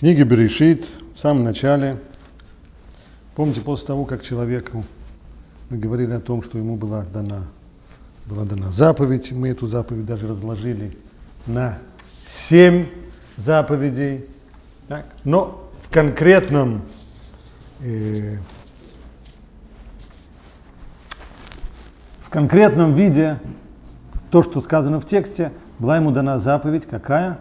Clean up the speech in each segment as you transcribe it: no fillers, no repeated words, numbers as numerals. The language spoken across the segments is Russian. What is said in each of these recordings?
книге Берешит, в самом начале, помните, после того, как человеку, мы говорили о том, что ему была дана заповедь, мы эту заповедь даже разложили на 7 заповедей, так? Но в конкретном виде, то, что сказано в тексте, была ему дана заповедь, какая?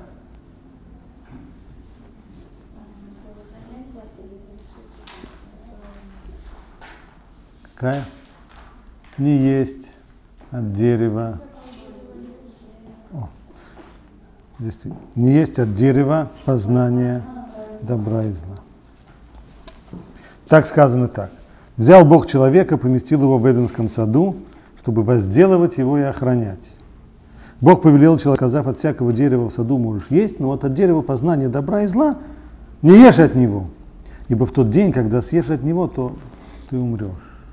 Какая? Не есть от дерева. Действительно. Не есть от дерева познания добра и зла. Так сказано так. Взял Бог человека, поместил его в Эдемском саду, чтобы возделывать его и охранять. Бог повелел человеку, сказав: от всякого дерева в саду можешь есть, но вот от дерева познания добра и зла не ешь от него, ибо в тот день, когда съешь от него, то ты умрешь.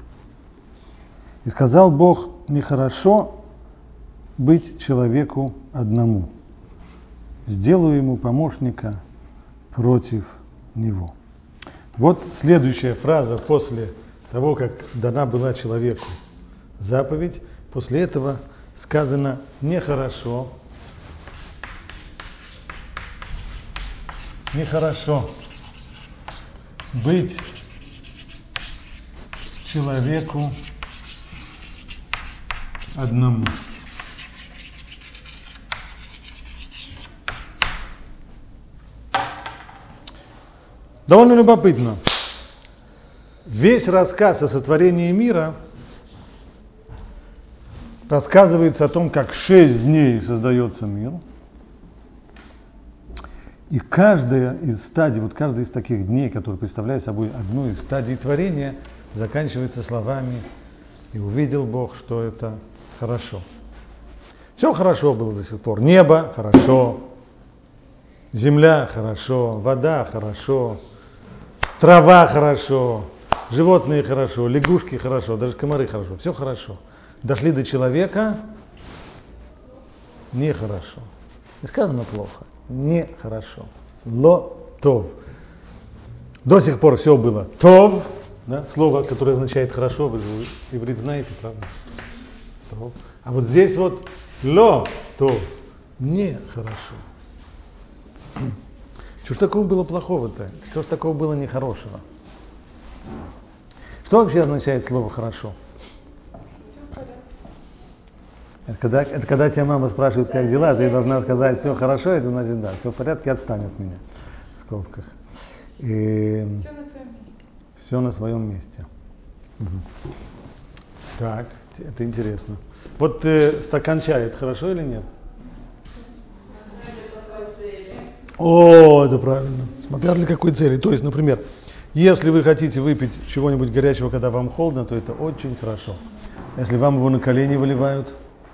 И сказал Бог: нехорошо быть человеку одному. Сделаю ему помощника против него. Вот следующая фраза после того, как дана была человеку заповедь. После этого сказано: нехорошо быть человеку одному. Довольно любопытно. Весь рассказ о сотворении мира рассказывается о том, как 6 дней создается мир. И каждая из стадий, вот каждый из таких дней, который представляет собой одну из стадий творения, заканчивается словами: и увидел Бог, что это хорошо. Все хорошо было до сих пор. Небо хорошо, земля хорошо, вода хорошо, трава хорошо, животные хорошо, лягушки хорошо, даже комары хорошо. Все хорошо. Дошли до человека — нехорошо. Не сказано плохо, нехорошо. Ло-тов. До сих пор все было тов, да, слово, которое означает хорошо, вы иврит знаете, правда? Тов. А вот здесь вот ло-тов, нехорошо. Что ж такого было плохого-то? Что ж такого было нехорошего? Что вообще означает слово «хорошо»? Это когда тебя мама спрашивает, как дела, ты должна сказать: все хорошо, это значит да, все в порядке, отстань от меня, в скобках. И все на своем месте. Угу. Так, это интересно. Вот стакан чая, это хорошо или нет? О, это правильно. Смотря для какой цели. То есть, например, если вы хотите выпить чего-нибудь горячего, когда вам холодно, то это очень хорошо. Если вам его на колени выливают,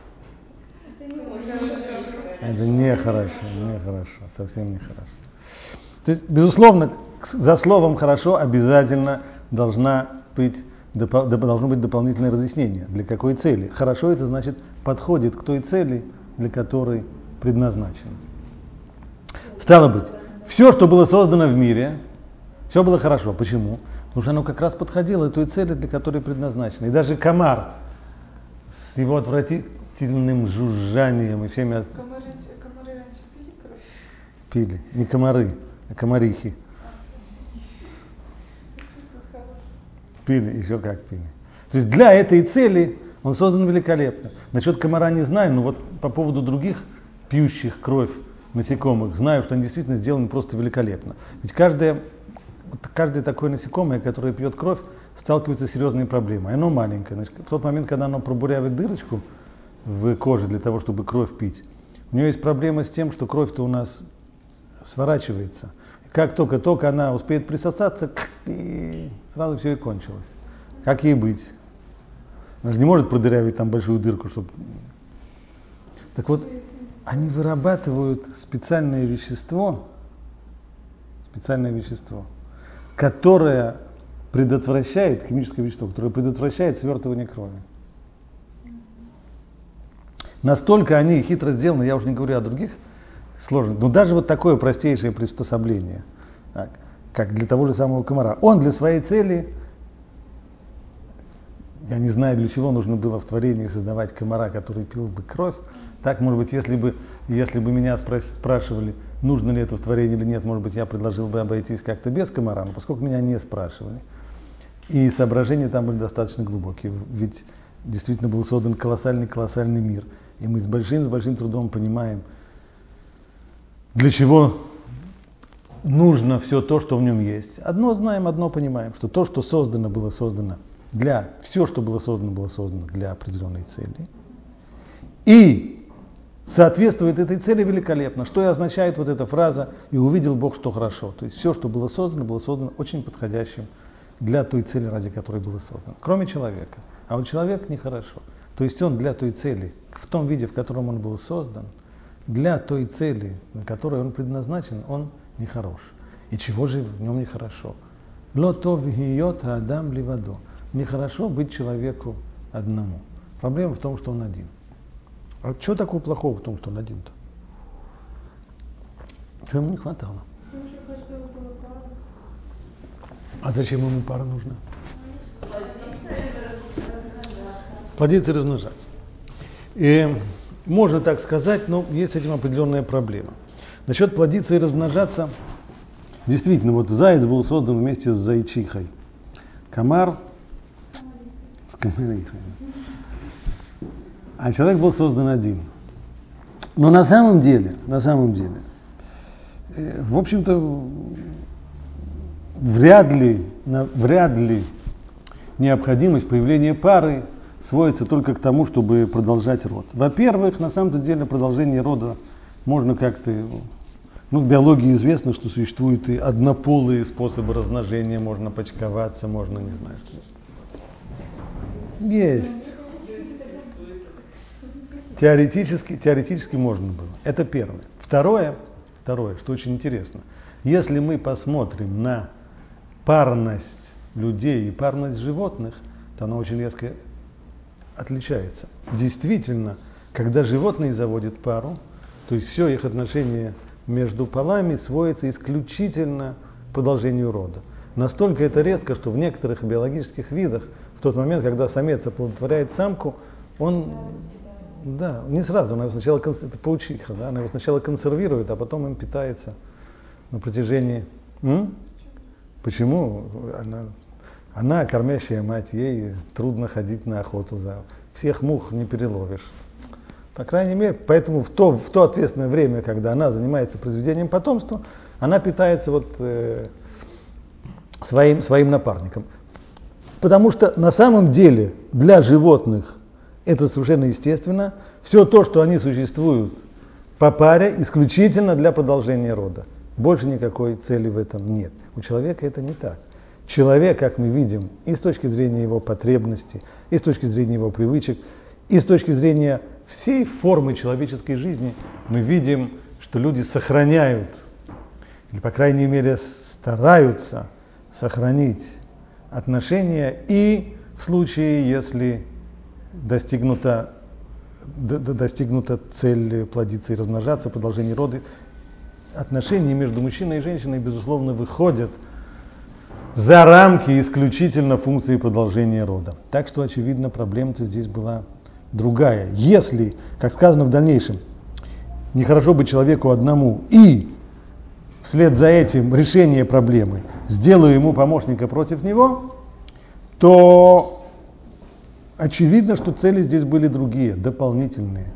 это нехорошо, совсем нехорошо. То есть, безусловно, за словом «хорошо» обязательно должно быть дополнительное разъяснение. Для какой цели? Хорошо — это значит подходит к той цели, для которой предназначено. Стало быть, все, что было создано в мире, все было хорошо. Почему? Потому что оно как раз подходило к той цели, для которой предназначено. И даже комар с его отвратительным жужжанием и всеми... Комары раньше пили кровь? Пили. Не комары, а комарихи. Пили, еще как пили. То есть для этой цели он создан великолепно. Насчет комара не знаю, но вот по поводу других пьющих кровь насекомых знаю, что они действительно сделаны просто великолепно. Ведь каждое такое насекомое, которое пьет кровь, сталкивается с серьезной проблемой. Оно маленькое. Значит, в тот момент, когда оно пробуряет дырочку в коже для того, чтобы кровь пить, у нее есть проблема с тем, что кровь-то у нас сворачивается. Как только она успеет присосаться, и сразу все и кончилось. Как ей быть? Она же не может продырявить там большую дырку, чтобы... Так вот, они вырабатывают специальное вещество, которое предотвращает, химическое вещество, которое предотвращает свертывание крови. Настолько они хитро сделаны, я уже не говорю о других сложностях, но даже вот такое простейшее приспособление Так, как для того же самого комара. Он для своей цели, я не знаю, для чего нужно было в творении создавать комара, который пил бы кровь. Так, может быть, если бы меня спрашивали, нужно ли это в творении или нет, может быть, я предложил бы обойтись как-то без комара, но поскольку меня не спрашивали, и соображения там были достаточно глубокие, ведь действительно был создан колоссальный мир, и мы с большим трудом понимаем, для чего нужно все то, что в нем есть. Одно знаем, одно понимаем, что то, что создано, было создано все, что было создано для определенной цели. И соответствует этой цели великолепно. Что и означает вот эта фраза «И увидел Бог, что хорошо». То есть все, что было создано очень подходящим для той цели, ради которой было создано. Кроме человека. А вот человек нехорошо. То есть он для той цели, в том виде, в котором он был создан, для той цели, на которой он предназначен, он нехорош. И чего же в нем нехорошо? Ло то вихиот адам ливадо. Нехорошо быть человеку одному. Проблема в том, что он один. А что такого плохого в том, что он один-то? Чего ему не хватало? А зачем ему пара нужна? Плодиться и размножаться. И можно так сказать, но есть с этим определенная проблема. Насчет плодиться и размножаться, действительно, вот заяц был создан вместе с зайчихой. Комар с комарихой. А человек был создан один. Но на самом деле, в общем-то, вряд ли необходимость появления пары сводится только к тому, чтобы продолжать род. Во-первых, на самом деле продолжение рода можно как-то... в биологии известно, что существуют и однополые способы размножения, можно почковаться, можно, не знаю, что. Есть. Теоретически можно было. Это первое. Второе, что очень интересно. Если мы посмотрим на парность людей и парность животных, то она очень резко отличается. Действительно, когда животные заводят пару, то есть все их отношение между полами сводится исключительно к продолжению рода. Настолько это резко, что в некоторых биологических видах, в тот момент, когда самец оплодотворяет самку, он... Да, не сразу, она его сначала, это паучиха, да, она его сначала консервирует, а потом им питается на протяжении... Почему? Она кормящая мать, ей трудно ходить на охоту, всех мух не переловишь. По крайней мере, поэтому в то ответственное время, когда она занимается произведением потомства, она питается своим напарником. Потому что на самом деле для животных это совершенно естественно. Все то, что они существуют по паре, исключительно для продолжения рода. Больше никакой цели в этом нет. У человека это не так. Человек, как мы видим, и с точки зрения его потребностей, и с точки зрения его привычек, и с точки зрения всей формы человеческой жизни, мы видим, что люди сохраняют, или, по крайней мере, стараются сохранить отношения, и в случае, если достигнута цель плодиться и размножаться, продолжение рода, отношения между мужчиной и женщиной, безусловно, выходят за рамки исключительно функции продолжения рода. Так что, очевидно, проблема-то здесь была другая. Если, как сказано в дальнейшем, нехорошо быть человеку одному, и вслед за этим решение проблемы сделаю ему помощника против него, то очевидно, что цели здесь были другие, дополнительные.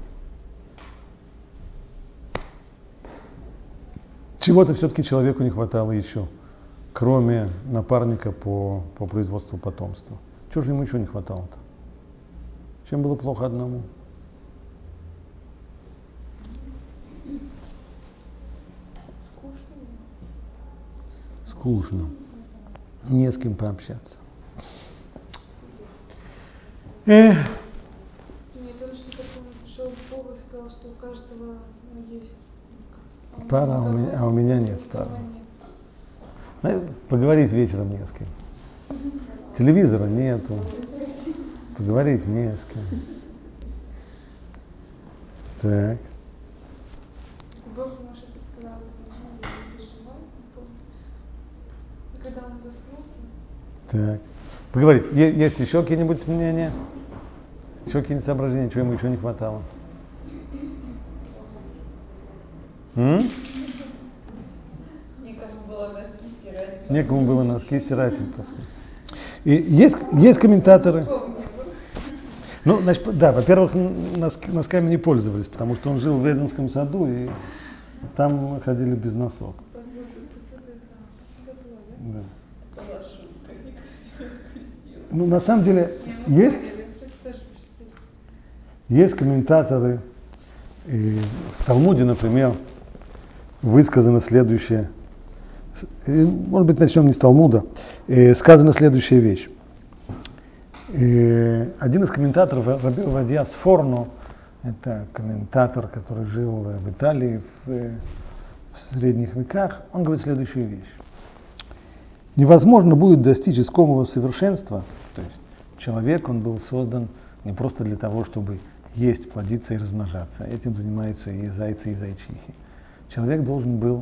Чего-то все-таки человеку не хватало еще, кроме напарника по производству потомства. Чего же ему еще не хватало-то? Чем было плохо одному? Скучно. Не с кем пообщаться. Нет, он что-то пришел к Богу и сказал, что у каждого есть пара, а у меня нет пары. Поговорить вечером не с кем. Телевизора нету. Поговорить не с кем. Так. Бог может сказать, не переживай, Когда он заснул, Так. Поговорите. Есть еще какие-нибудь мнения? Еще какие-нибудь соображения, чего ему еще не хватало? некому было носки стирать. Некому было носки стирать. И есть комментаторы. Ну, значит, да, во-первых, носками не пользовались, потому что он жил в Эденском саду, и там мы ходили без носок. Да. Ну, на самом деле, есть комментаторы, и в Талмуде, например, высказано следующее, может быть, начнем не с Талмуда, сказана следующая вещь. Один из комментаторов, Раби Овадья Сфорно, это комментатор, который жил в Италии в средних веках, он говорит следующую вещь. Невозможно будет достичь искомого совершенства, то есть человек, он был создан не просто для того, чтобы есть, плодиться и размножаться. Этим занимаются и зайцы, и зайчихи. Человек должен был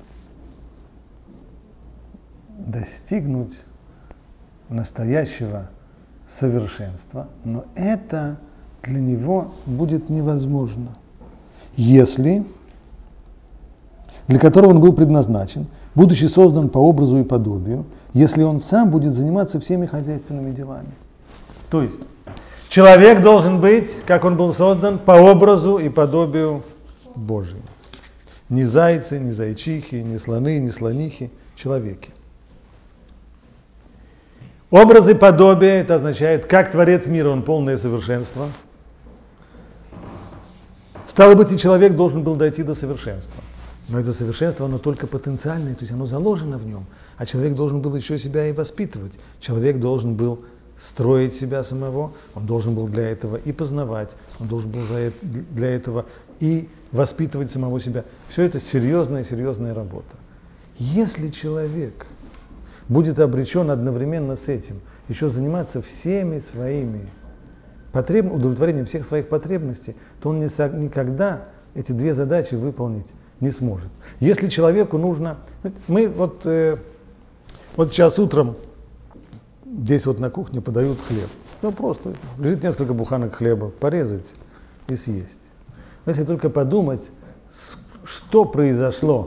достигнуть настоящего совершенства, но это для него будет невозможно, если для которого он был предназначен, будучи создан по образу и подобию, если он сам будет заниматься всеми хозяйственными делами. То есть человек должен быть, как он был создан, по образу и подобию Божьему. Не зайцы, не зайчихи, не слоны, не слонихи, человеки. Образ и подобие, это означает, как Творец мира, он полное совершенство. Стало быть, и человек должен был дойти до совершенства. Но это совершенство, оно только потенциальное, то есть оно заложено в нем. А человек должен был еще себя и воспитывать. Человек должен был строить себя самого, он должен был для этого и познавать, он должен был для этого и воспитывать самого себя. Все это серьезная работа. Если человек будет обречен одновременно с этим еще заниматься всеми своими удовлетворением всех своих потребностей, то он никогда эти две задачи выполнить не сможет. Если человеку нужно... Мы вот сейчас утром здесь вот на кухне подают хлеб. Ну просто лежит несколько буханок хлеба, порезать и съесть. Если только подумать, что произошло,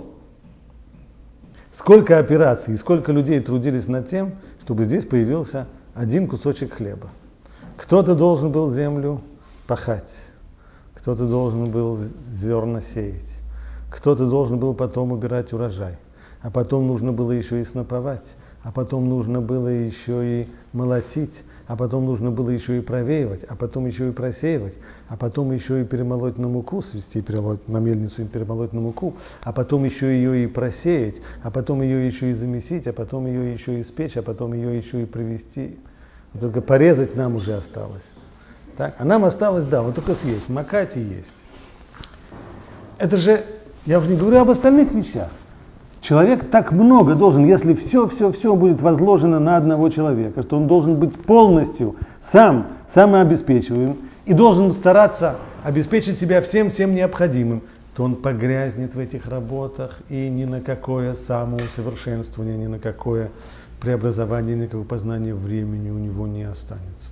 сколько операций и сколько людей трудились над тем, чтобы здесь появился один кусочек хлеба. Кто-то должен был землю пахать, кто-то должен был зерна сеять, кто-то должен был потом убирать урожай, а потом нужно было еще и сноповать, а потом нужно было еще и молотить, а потом нужно было еще и провеивать, а потом еще и просеивать, а потом еще и перемолоть на муку, свести, перемолоть на мельницу и перемолоть на муку, а потом еще ее и просеять, а потом ее еще и замесить, а потом ее еще и испечь, а потом ее еще и привезти. Только порезать нам уже осталось. Так? А нам осталось, да, вот только съесть, макать и есть. Это же, я уже не говорю об остальных вещах. Человек так много должен, если все будет возложено на одного человека, что он должен быть полностью самообеспечиваем и должен стараться обеспечить себя всем необходимым, то он погрязнет в этих работах и ни на какое самоусовершенствование, ни на какое преобразование, ни на какое познание времени у него не останется.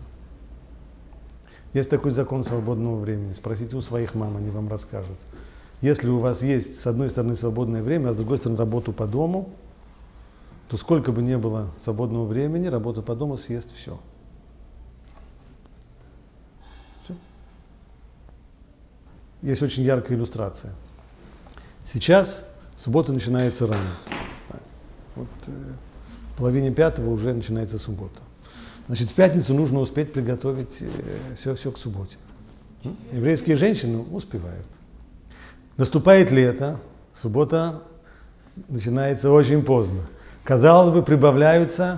Есть такой закон свободного времени. Спросите у своих мам, они вам расскажут. Если у вас есть, с одной стороны, свободное время, а с другой стороны, работу по дому, то сколько бы ни было свободного времени, работа по дому съест все. Есть очень яркая иллюстрация. Сейчас суббота начинается рано. Вот, в половине 5 уже начинается суббота. Значит, в пятницу нужно успеть приготовить все к субботе. Еврейские женщины успевают. Наступает лето, суббота начинается очень поздно. Казалось бы, прибавляются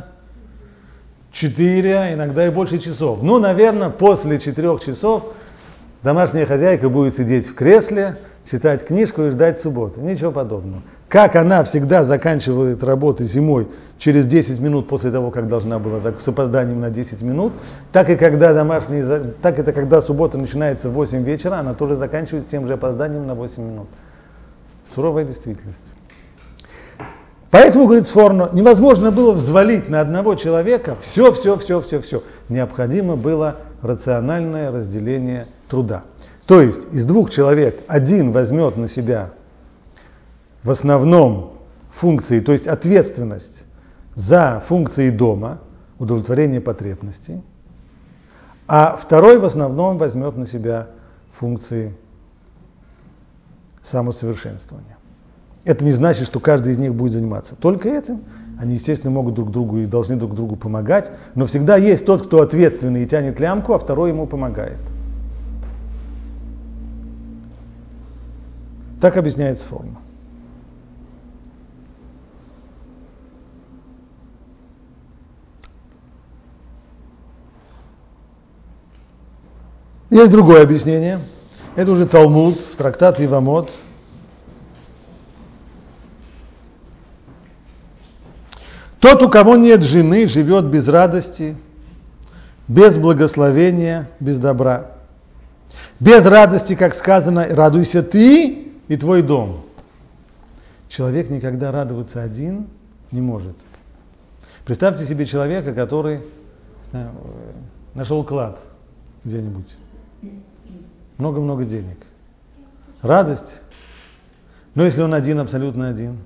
4, иногда и больше часов. Ну, наверное, после 4 часов домашняя хозяйка будет сидеть в кресле, читать книжку и ждать субботы. Ничего подобного. Как она всегда заканчивает работу зимой через 10 минут после того, как должна была, с опозданием на 10 минут, так и когда суббота начинается в 8 вечера, она тоже заканчивает с тем же опозданием на 8 минут. Суровая действительность. Поэтому, говорит Сфорно, невозможно было взвалить на одного человека все. Необходимо было рациональное разделение труда. То есть из двух человек один возьмет на себя в основном функции, то есть ответственность за функции дома, удовлетворение потребностей, а второй в основном возьмет на себя функции самосовершенствования. Это не значит, что каждый из них будет заниматься только этим. Они, естественно, могут друг другу и должны друг другу помогать, но всегда есть тот, кто ответственный и тянет лямку, а второй ему помогает. Так объясняется форма. Есть другое объяснение. Это уже Талмуд, в трактат Евамот. Тот, у кого нет жены, живет без радости, без благословения, без добра. Без радости, как сказано, радуйся ты и твой дом. Человек никогда радоваться один не может. Представьте себе человека, который нашел клад где-нибудь. Много-много денег. Радость. Но если он один, абсолютно один.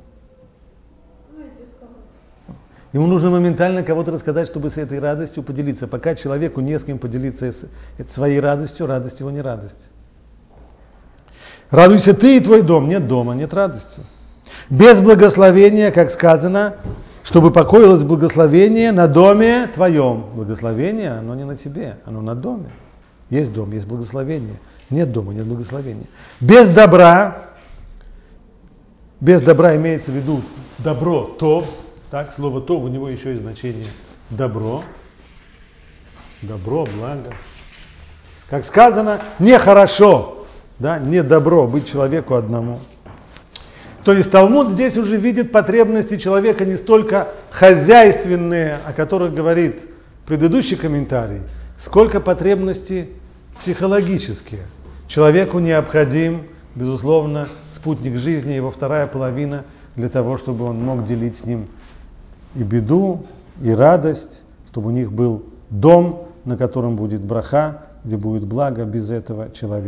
Ему нужно моментально кого-то рассказать, чтобы с этой радостью поделиться. Пока человеку не с кем поделиться своей радостью, радость его не радость. Радуйся ты и твой дом. Нет дома, нет радости. Без благословения, как сказано, чтобы покоилось благословение на доме твоем. Благословение, оно не на тебе, оно на доме. Есть дом, есть благословение. Нет дома, нет благословения. Без добра имеется в виду добро, то. Так, слово «то» у него еще есть значение добро. Добро, благо. Как сказано, нехорошо, да, не добро быть человеку одному. То есть Талмуд здесь уже видит потребности человека не столько хозяйственные, о которых говорит предыдущий комментарий, сколько потребности психологические. Человеку необходим, безусловно, спутник жизни, его вторая половина, для того, чтобы он мог делить с ним и беду, и радость, чтобы у них был дом, на котором будет браха, где будет благо. Без этого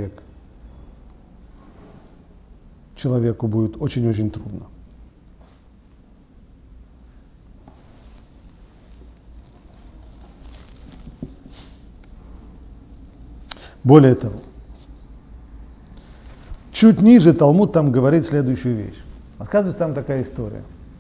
человеку будет очень-очень трудно. Более того, чуть ниже Талмуд там говорит следующую вещь. Рассказывается там такая история.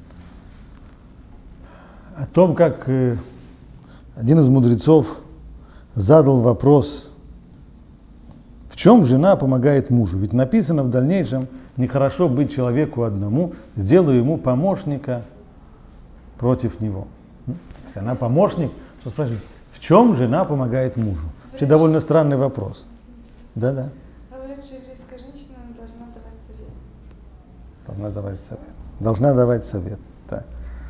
О том, как один из мудрецов задал вопрос, в чем жена помогает мужу. Ведь написано в дальнейшем, нехорошо быть человеку одному, сделаю ему помощника против него. Если она помощник, то спрашивает, в чем жена помогает мужу? Вообще довольно странный вопрос. Да. Говорят, что еврейская женщина должна давать совет. Должна давать совет. Так.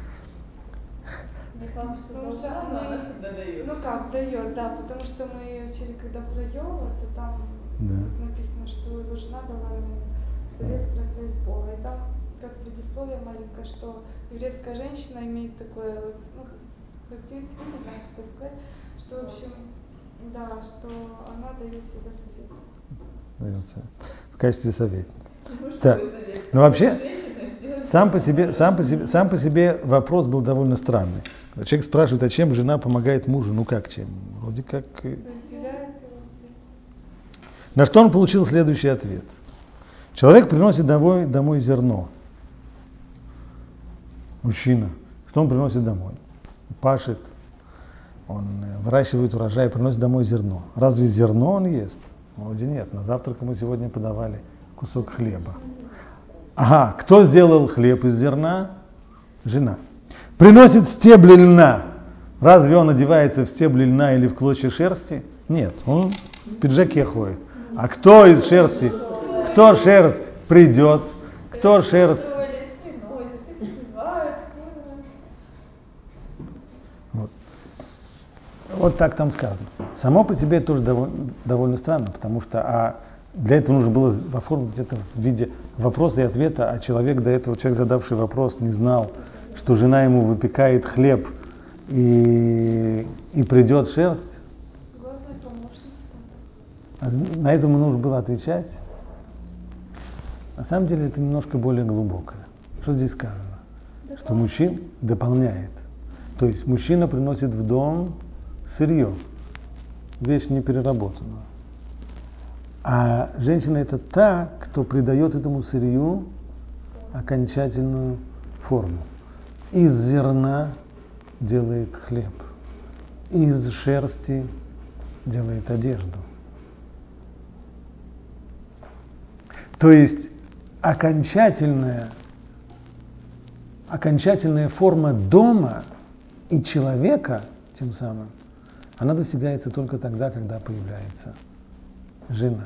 Потому что должна, но она всегда дает. Ну как, дает, да, потому что мы учили, когда про Йова, то там написано, что его жена дала ему совет проклясть Бога. И там, как предисловие маленькое, что еврейская женщина имеет такое, характеристику, не знаю, как сказать, что, в общем, да, что она дает всегда совет. Дает совет. В качестве советника. Да. Но вообще, сам по себе вопрос был довольно странный. Человек спрашивает, а чем жена помогает мужу? Ну как чем? Вроде как... На что он получил следующий ответ. Человек приносит домой зерно. Мужчина. Что он приносит домой? Пашет, он выращивает урожай, приносит домой зерно. Разве зерно он ест? Вроде нет. На завтрак ему сегодня подавали кусок хлеба. Ага, кто сделал хлеб из зерна? Жена. Приносит стебли льна. Разве он одевается в стебли льна или в клочья шерсти? Нет, он в пиджаке ходит. А кто из шерсти? Кто шерсть придет? Кто шерсть? Вот так там сказано. Само по себе это тоже довольно странно, потому что Для этого нужно было оформить это в виде вопроса и ответа, а человек до этого, человек, задавший вопрос, не знал, что жена ему выпекает хлеб и придет шерсть. Главная помощница. На это ему нужно было отвечать. На самом деле это немножко более глубокое. Что здесь сказано? Что мужчина дополняет. То есть мужчина приносит в дом сырье, вещь непереработанную. А женщина это та, кто придает этому сырью окончательную форму. Из зерна делает хлеб, из шерсти делает одежду. То есть окончательная форма дома и человека, тем самым, она достигается только тогда, когда появляется жена.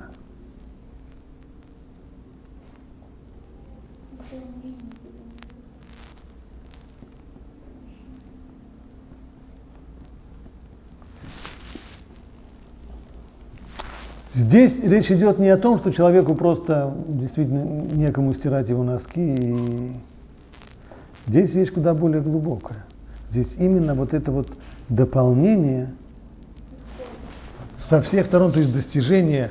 Здесь речь идет не о том, что человеку просто действительно некому стирать его носки. Здесь вещь куда более глубокая. Здесь именно вот это вот дополнение со всех сторон, то есть достижение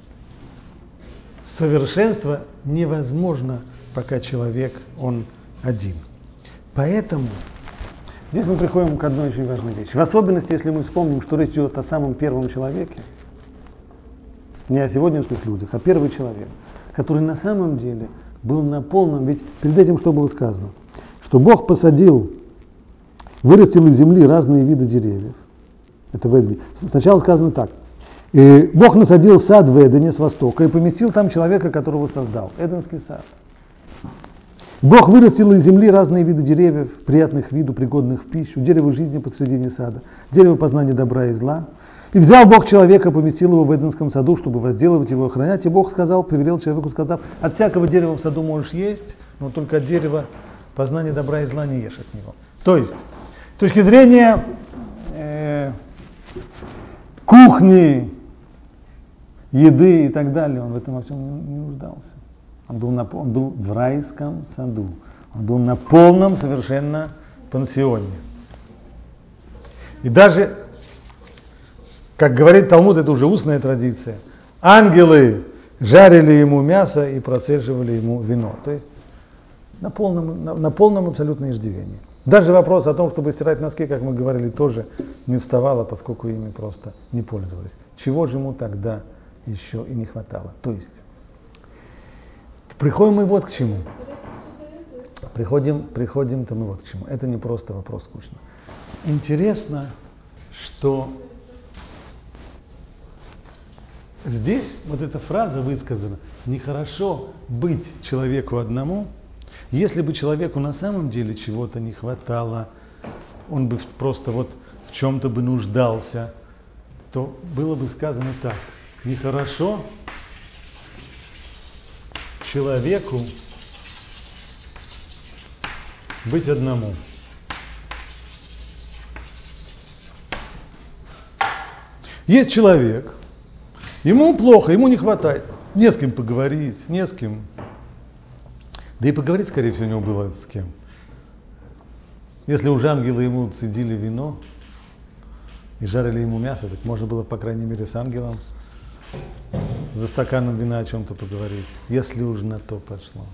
совершенства невозможно, пока человек, он один. Поэтому здесь мы приходим к одной очень важной вещи. В особенности, если мы вспомним, что речь идет о самом первом человеке, не о сегодняшних людях, а первый человек, который на самом деле был на полном, ведь перед этим что было сказано? Что Бог вырастил из земли разные виды деревьев. Это в Эдене. Сначала сказано так. И Бог насадил сад в Эдене с востока и поместил там человека, которого создал. Эденский сад. Бог вырастил из земли разные виды деревьев, приятных виду, пригодных в пищу, дерево жизни посредине сада, дерево познания добра и зла. И взял Бог человека, поместил его в Эденском саду, чтобы возделывать его и охранять. И Бог сказал, повелел человеку, сказав: от всякого дерева в саду можешь есть, но только от дерева познания добра и зла не ешь от него. То есть, с точки зрения кухни, еды и так далее, он в этом во всем не нуждался. Он был в райском саду. Он был на полном совершенно пансионе. И даже, как говорит Талмуд, это уже устная традиция, ангелы жарили ему мясо и процеживали ему вино. То есть на полном абсолютно иждивении. Даже вопрос о том, чтобы стирать носки, как мы говорили, тоже не вставало, поскольку ими просто не пользовались. Чего же ему тогда еще и не хватало? То есть, приходим мы вот к чему. Приходим-то мы вот к чему. Это не просто вопрос скучно. Интересно, что здесь вот эта фраза высказана: нехорошо быть человеку одному. Если бы человеку на самом деле чего-то не хватало, он бы просто вот в чем-то бы нуждался, то было бы сказано так: нехорошо человеку быть одному. Есть человек, ему плохо, ему не хватает, не с кем поговорить, не с кем. Да и поговорить, скорее всего, у него было с кем. Если уже ангелы ему цедили вино и жарили ему мясо, так можно было, по крайней мере, с ангелом за стаканом вина о чем-то поговорить, если уж на то пошло.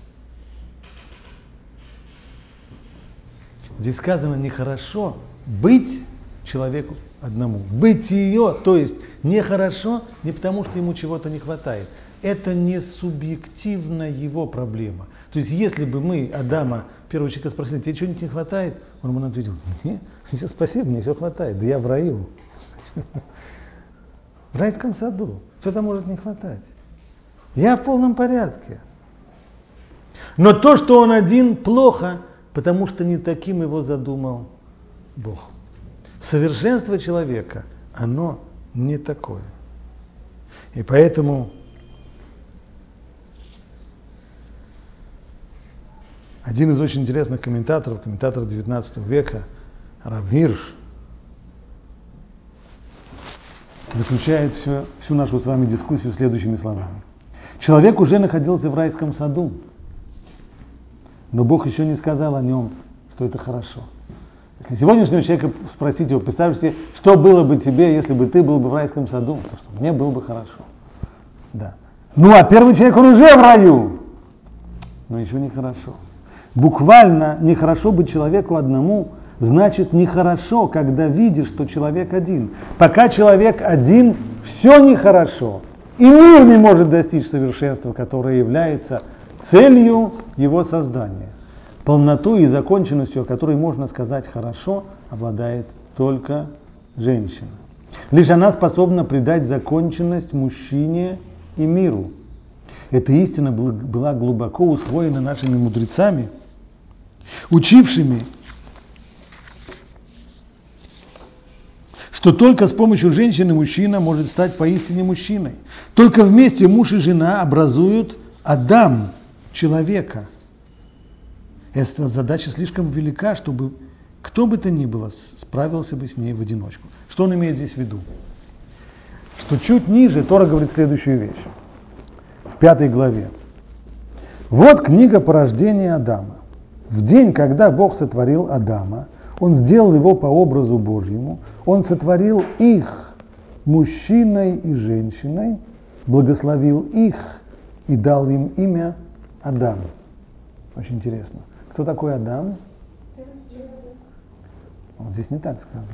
Здесь сказано: нехорошо быть человеку одному. Быть ее, то есть нехорошо не потому, что ему чего-то не хватает. Это не субъективно его проблема. То есть, если бы мы Адама, первого человека, спросили: тебе чего-нибудь не хватает? Он бы ответил: нет, спасибо, мне все хватает. Да я в раю. В райском саду. Что там может не хватать? Я в полном порядке. Но то, что он один, плохо, потому что не таким его задумал Бог. Совершенство человека, оно не такое. И поэтому один из очень интересных комментаторов, комментатор XIX века, Рав Гирш, заключает всю нашу с вами дискуссию следующими словами. Человек уже находился в райском саду, но Бог еще не сказал о нем, что это хорошо. Если сегодняшнего человека спросить его, представь себе, что было бы тебе, если бы ты был бы в райском саду, то что мне было бы хорошо. Да. Ну а первый человек, он уже в раю, но еще не хорошо. Буквально нехорошо быть человеку одному, значит нехорошо, когда видишь, что человек один. Пока человек один, все нехорошо. И мир не может достичь совершенства, которое является целью его создания. Полнотой и законченностью, о которой можно сказать хорошо, обладает только женщина. Лишь она способна придать законченность мужчине и миру. Эта истина была глубоко усвоена нашими мудрецами, учившими, что только с помощью женщины мужчина может стать поистине мужчиной. Только вместе муж и жена образуют Адам, человека. Эта задача слишком велика, чтобы кто бы то ни было справился бы с ней в одиночку. Что он имеет здесь в виду? Что чуть ниже Тора говорит следующую вещь. В 5 главе. Вот книга порождения Адама. В день, когда Бог сотворил Адама, Он сделал его по образу Божьему, Он сотворил их мужчиной и женщиной, благословил их и дал им имя Адам. Очень интересно. Кто такой Адам? Вот здесь не так сказано.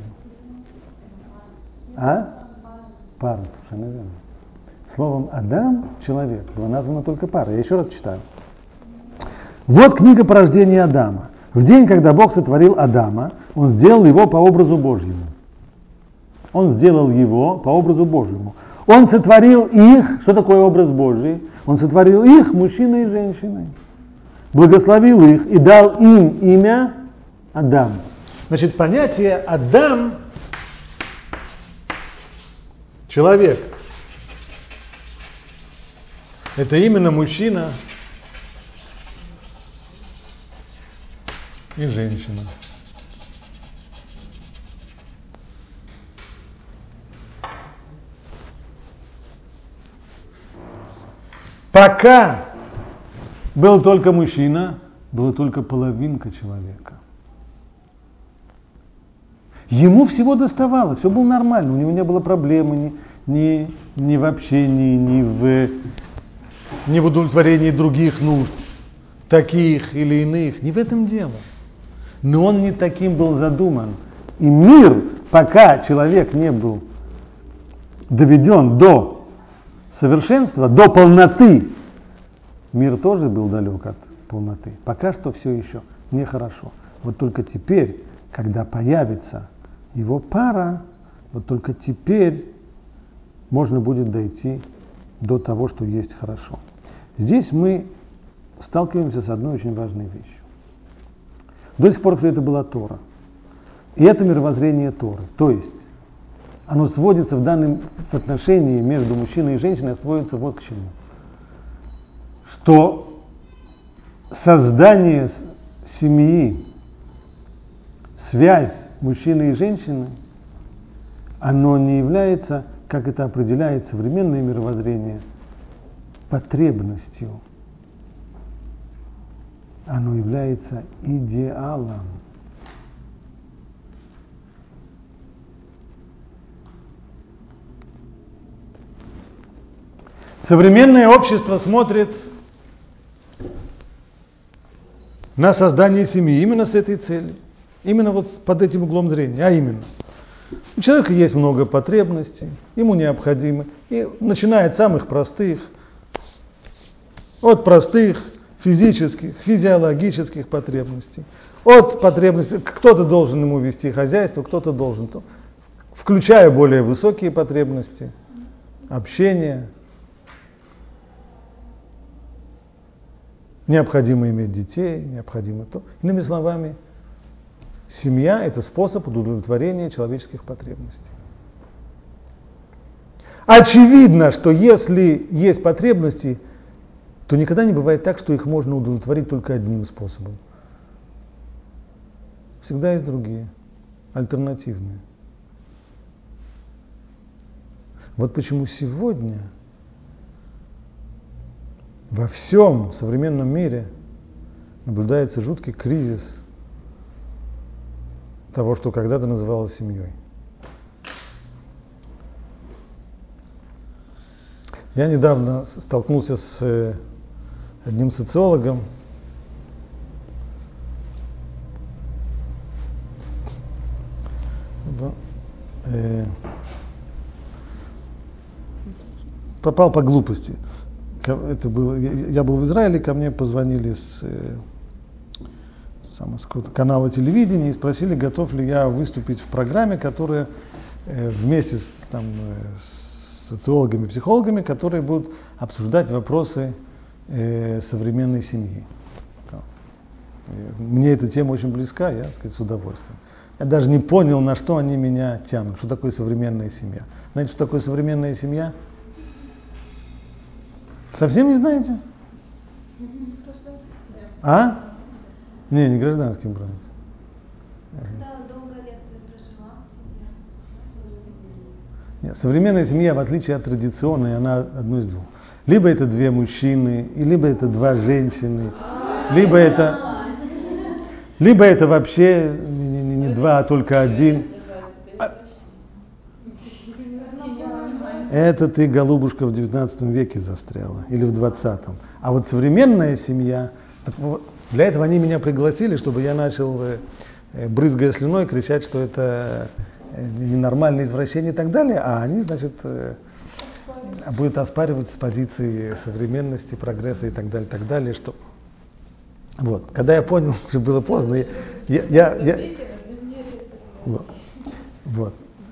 Пара, совершенно верно. Словом Адам, человек, была названа только пара. Я еще раз читаю. Вот книга порождения Адама. В день, когда Бог сотворил Адама, Он сделал его по образу Божьему. Он сделал его по образу Божьему. Он сотворил их, что такое образ Божий? Он сотворил их мужчиной и женщиной. Благословил их и дал им имя Адам. Значит, понятие Адам, человек, это именно мужчина и женщина. Пока был только мужчина, была только половинка человека. Ему всего доставало, все было нормально, у него не было проблемы ни в общении, ни в удовлетворении других нужд, таких или иных, не в этом дело. Но он не таким был задуман. И мир, пока человек не был доведен до совершенства, до полноты, мир тоже был далек от полноты. Пока что все еще нехорошо. Вот только теперь, когда появится его пара, вот только теперь можно будет дойти до того, что есть хорошо. Здесь мы сталкиваемся с одной очень важной вещью. До сих пор все это была Тора. И это мировоззрение Торы. То есть оно сводится в данном отношении между мужчиной и женщиной, сводится вот к чему. Что создание семьи, связь мужчины и женщины, оно не является, как это определяет современное мировоззрение, потребностью. Оно является идеалом. Современное общество смотрит на создание семьи именно с этой целью. Именно вот под этим углом зрения. А именно, у человека есть много потребностей, ему необходимо. И начиная от самых простых, от простых физических, физиологических потребностей. От потребностей, кто-то должен ему вести хозяйство, кто-то должен, включая более высокие потребности, общение. Необходимо иметь детей, необходимо то. Иными словами, семья – это способ удовлетворения человеческих потребностей. Очевидно, что если есть потребности, то никогда не бывает так, что их можно удовлетворить только одним способом. Всегда есть другие, альтернативные. Вот почему сегодня во всем современном мире наблюдается жуткий кризис того, что когда-то называлось семьей. Я недавно столкнулся с одним социологом, попал по глупости. Это было, я был в Израиле, ко мне позвонили с канала телевидения и спросили, готов ли я выступить в программе, которая вместе с социологами, психологами, которые будут обсуждать вопросы современной семьи. Мне эта тема очень близка, я, так сказать, с удовольствием. Я даже не понял, на что они меня тянут, что такое современная семья. Знаете, что такое современная семья? Совсем не знаете? А? Не гражданский брак. Когда долго лет прожила семья? Нет, современная семья, в отличие от традиционной, она одно из двух. Либо это две мужчины, либо это два женщины, либо это вообще не два, а только один. Это ты, голубушка, в 19 веке застряла, или в 20-м. А вот современная семья, для этого они меня пригласили, чтобы я начал, брызгая слюной, кричать, что это ненормальное извращение и так далее, а они, значит, будут оспаривать с позиции современности, прогресса и так далее, что... Вот. Когда я понял, уже было поздно, Вот.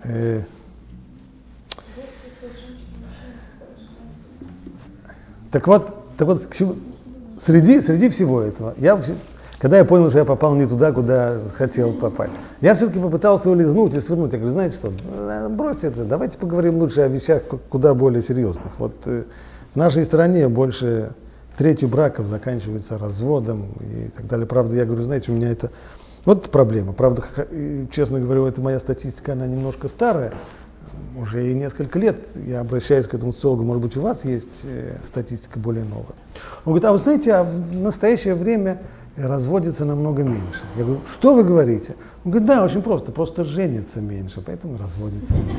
Так вот, среди всего этого, когда я понял, что я попал не туда, куда хотел попасть, я все-таки попытался улизнуть и свернуть. Я говорю, знаете что, бросьте это, давайте поговорим лучше о вещах куда более серьезных. Вот в нашей стране больше трети браков заканчиваются разводом и так далее. Правда, я говорю, знаете, у меня это... Вот проблема. Правда, честно говорю, это моя статистика, она немножко старая. Уже и несколько лет я обращаюсь к этому социологу, может быть, у вас есть статистика более новая. Он говорит, а вы знаете, а в настоящее время разводится намного меньше. Я говорю, что вы говорите? Он говорит, да, очень просто женится меньше, поэтому разводится меньше.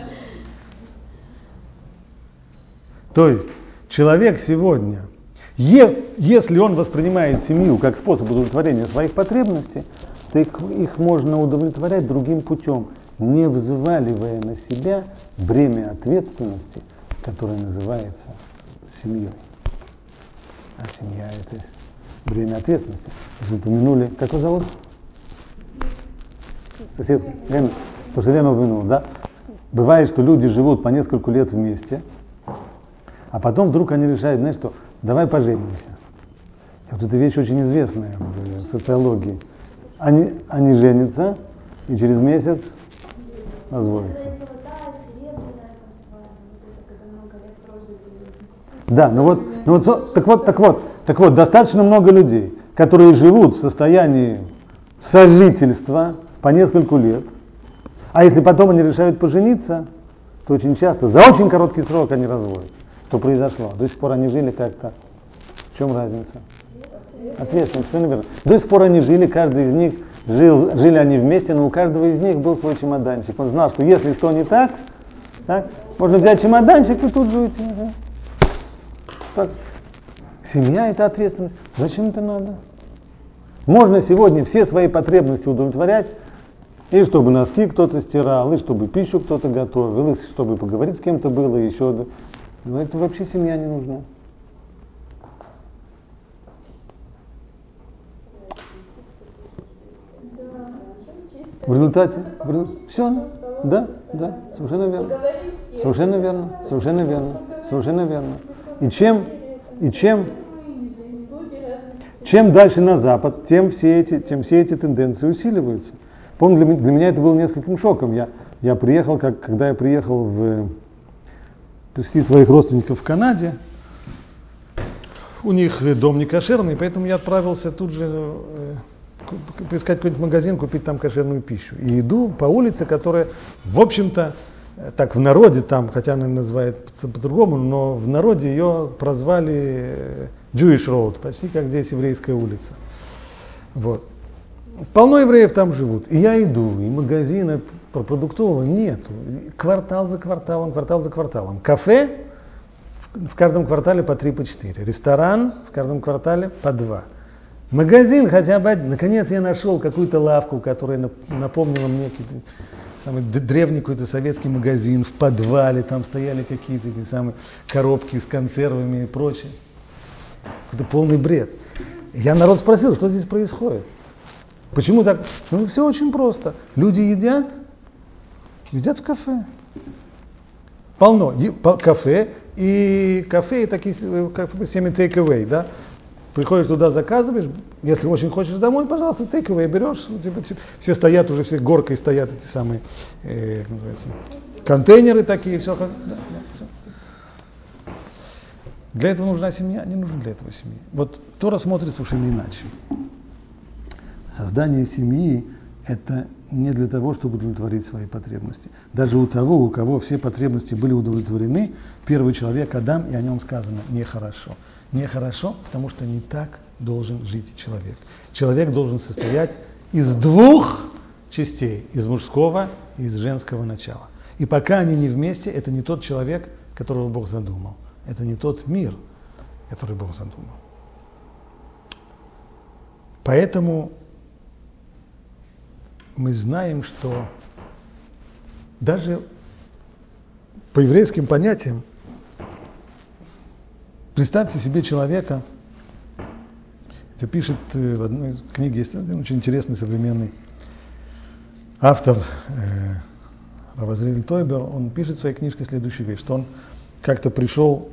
То есть человек сегодня, если он воспринимает семью как способ удовлетворения своих потребностей, то их можно удовлетворять другим путем, не взваливая на себя бремя ответственности, которое называется семьей. А семья – это бремя ответственности. Вы упомянули, как его зовут? Сосед Лена. То, что Лена упомянула, да? Бывает, что люди живут по несколько лет вместе, а потом вдруг они решают, знаешь что, давай поженимся. И вот эта вещь очень известная в социологии. Они женятся, и через месяц разводятся. Да, так вот, достаточно много людей, которые живут в состоянии сожительства по нескольку лет, а если потом они решают пожениться, то очень часто, за очень короткий срок они разводятся. Что произошло? До сих пор они жили как-то. В чем разница? Ответственность, все верно. До сих пор они жили, каждый из них жили они вместе, но у каждого из них был свой чемоданчик. Он знал, что если что не так, можно взять чемоданчик и тут же уйти. Так. Семья – это ответственность. Зачем это надо? Можно сегодня все свои потребности удовлетворять, и чтобы носки кто-то стирал, и чтобы пищу кто-то готовил, и чтобы поговорить с кем-то было, и еще. Но это вообще семья не нужна. В результате, все, да, совершенно верно. И чем дальше на Запад, тем все эти тенденции усиливаются. Помню, для меня это было нескольким шоком. Я приехал, когда я приехал посетить своих родственников в Канаде, у них дом не кошерный, поэтому я отправился тут же поискать какой-нибудь магазин, купить там кошерную пищу. И иду по улице, которая, в общем-то, так в народе там, хотя она называется по-другому, но в народе ее прозвали Jewish Road, почти как здесь еврейская улица. Вот. Полно евреев там живут. И я иду, и магазина продуктового нету. Квартал за кварталом, квартал за кварталом. Кафе в каждом квартале по 3, по 4. Ресторан в каждом квартале по 2. Магазин хотя бы один. Наконец я нашел какую-то лавку, которая напомнила мне самый древний какой-то советский магазин в подвале. Там стояли какие-то эти самые коробки с консервами и прочее. Это полный бред. Я народ спросил, что здесь происходит. Почему так? Ну, все очень просто. Люди едят в кафе. Полно. Кафе и такие всеми take-away, да? Приходишь туда, заказываешь, если очень хочешь домой, пожалуйста, take-away берешь, все стоят уже, все горкой стоят эти самые, как называется, контейнеры такие, все. Да, все. Для этого нужна семья, не нужна для этого семья. Вот Тора смотрит совершенно иначе. Создание семьи – это не для того, чтобы удовлетворить свои потребности. Даже у того, у кого все потребности были удовлетворены, первый человек Адам, и о нем сказано нехорошо. Нехорошо, потому что не так должен жить человек. Человек должен состоять из 2 частей, из мужского и из женского начала. И пока они не вместе, это не тот человек, которого Бог задумал. Это не тот мир, который Бог задумал. Поэтому мы знаем, что даже по еврейским понятиям, представьте себе человека, это пишет в одной из книг, есть один очень интересный современный автор, Рав Азриэль Тойбер, он пишет в своей книжке следующую вещь, что он как-то пришел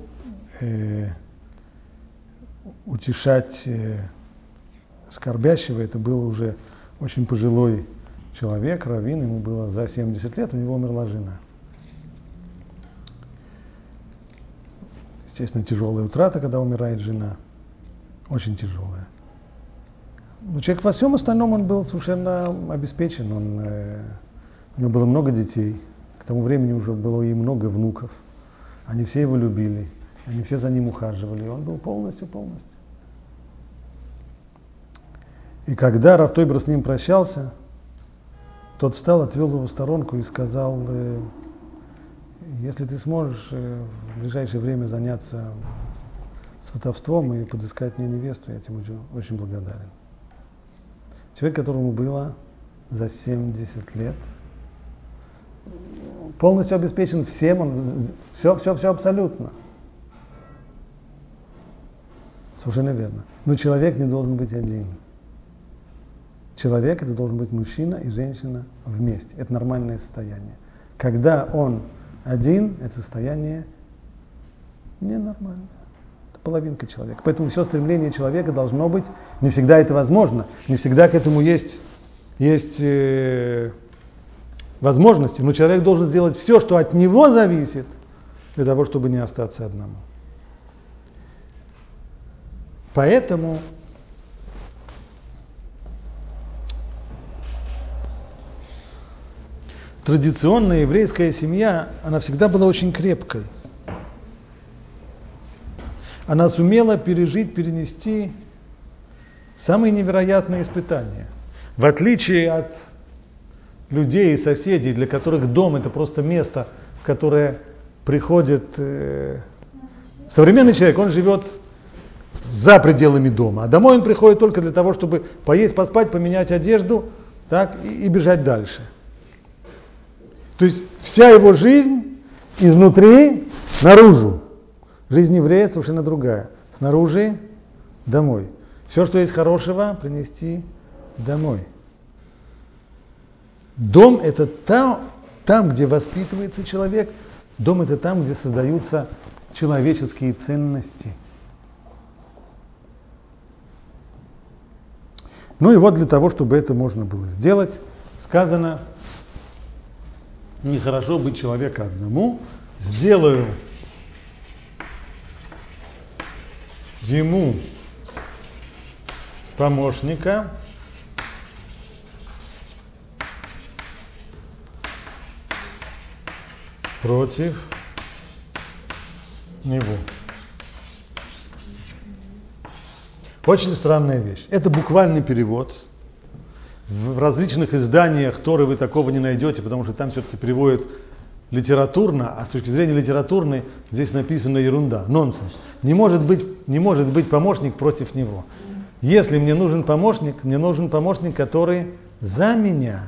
утешать скорбящего, это был уже очень пожилой человек, раввин, ему было за 70 лет, у него умерла жена. Естественно, тяжелая утрата, когда умирает жена, очень тяжелая. Но человек во всем остальном он был совершенно обеспечен, у него было много детей, к тому времени уже было и много внуков, они все его любили, они все за ним ухаживали, и он был полностью. И когда Рав Тойбер с ним прощался, тот встал, отвел его в сторонку и сказал: если ты сможешь в ближайшее время заняться сватовством и подыскать мне невесту, я тебе буду очень благодарен. Человек, которому было за 70 лет, полностью обеспечен всем, он, все абсолютно. Совершенно верно. Но человек не должен быть один. Человек — это должен быть мужчина и женщина вместе. Это нормальное состояние. Когда он один, это состояние ненормальное. Это половинка человека. Поэтому все стремление человека должно быть, не всегда это возможно, не всегда к этому есть возможности, но человек должен сделать все, что от него зависит, для того, чтобы не остаться одному. Поэтому традиционная еврейская семья, она всегда была очень крепкой. Она сумела перенести самые невероятные испытания. В отличие от людей и соседей, для которых дом — это просто место, в которое приходит современный человек, он живет за пределами дома, а домой он приходит только для того, чтобы поесть, поспать, поменять одежду, так, и бежать дальше. То есть вся его жизнь изнутри наружу. Жизнь еврея совершенно другая. Снаружи домой. Все, что есть хорошего, принести домой. Дом — это там, где воспитывается человек. Дом — это там, где создаются человеческие ценности. Ну и вот для того, чтобы это можно было сделать, сказано: нехорошо быть человеку одному, сделаю ему помощника, против него. Очень странная вещь. Это буквальный перевод. В различных изданиях Торы вы такого не найдете, потому что там все-таки переводят литературно, а с точки зрения литературной здесь написана ерунда, нонсенс. Не может быть помощник против него. Если мне нужен помощник, который за меня.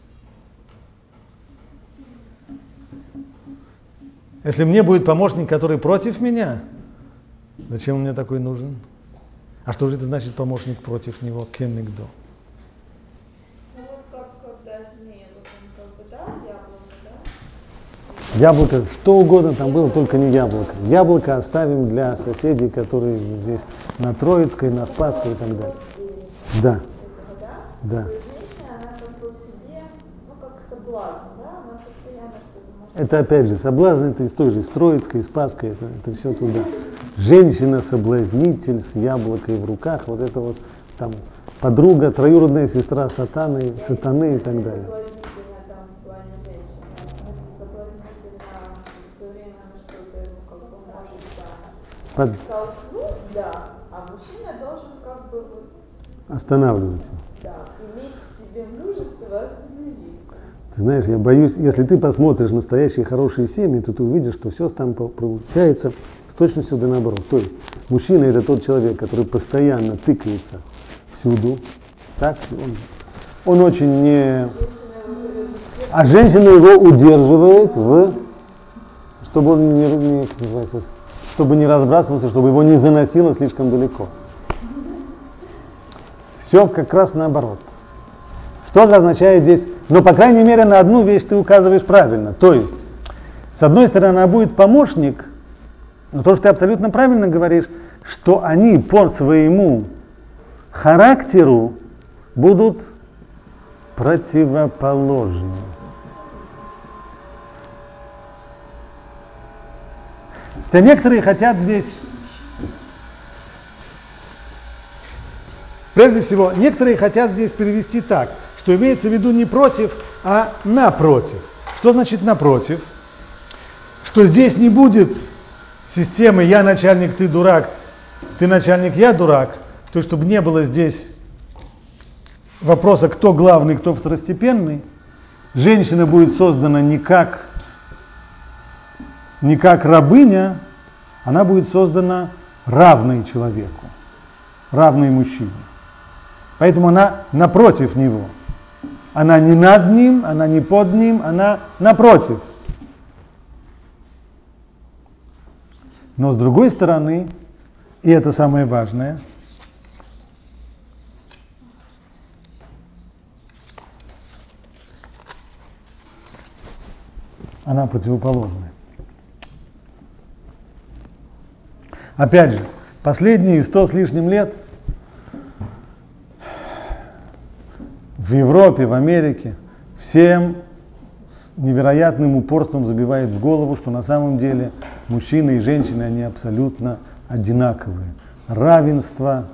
Если мне будет помощник, который против меня, зачем он мне такой нужен? А что же это значит помощник против него? Кеннигдо. Ну вот как когда змея, вот он как бы дал яблоко, да? Яблоко, что угодно там было, только не яблоко. Яблоко оставим для соседей, которые здесь на Троицкой, на Спасской и так далее. Да. Да. Женщина, она как бы в себе, ну как соблазн, да? Она постоянно что-то может... Это опять же, соблазн это из той же Троицкой, Спасской, это все туда. Женщина-соблазнитель с яблокой в руках, вот это вот там подруга, троюродная сестра сатаны и так далее. Соблазнительно там в плане женщины, в смысле соблазнительно все время на что-то как бы может толкнуть, да, а мужчина должен как бы вот... Останавливать. Да, иметь в себе мужество остановиться. Ты знаешь, я боюсь, если ты посмотришь настоящие хорошие семьи, то ты увидишь, что все там получается с точностью да наоборот. То есть мужчина это тот человек, который постоянно тыкается всюду, так? Он очень не... А женщина его удерживает, чтобы он чтобы не разбрасывался, чтобы его не заносило слишком далеко. Все как раз наоборот. Что же означает здесь? Но, по крайней мере, на одну вещь ты указываешь правильно. То есть, с одной стороны, она будет помощник, но то, что ты абсолютно правильно говоришь, что они по своему характеру будут противоположны. Хотя некоторые хотят здесь... Прежде всего, некоторые хотят здесь перевести так, что имеется в виду не против, а напротив. Что значит напротив? Что здесь не будет системы «я начальник, ты дурак», «ты начальник, я дурак», то есть чтобы не было здесь вопроса, кто главный, кто второстепенный. Женщина будет создана не как рабыня, она будет создана равной человеку, равной мужчине. Поэтому она напротив него. Она не над ним, она не под ним, она напротив. Но с другой стороны, и это самое важное, она противоположная. Опять же, последние 100 с лишним лет в Европе, в Америке всем с невероятным упорством забивает в голову, что на самом деле мужчины и женщины, они абсолютно одинаковые. Равенство.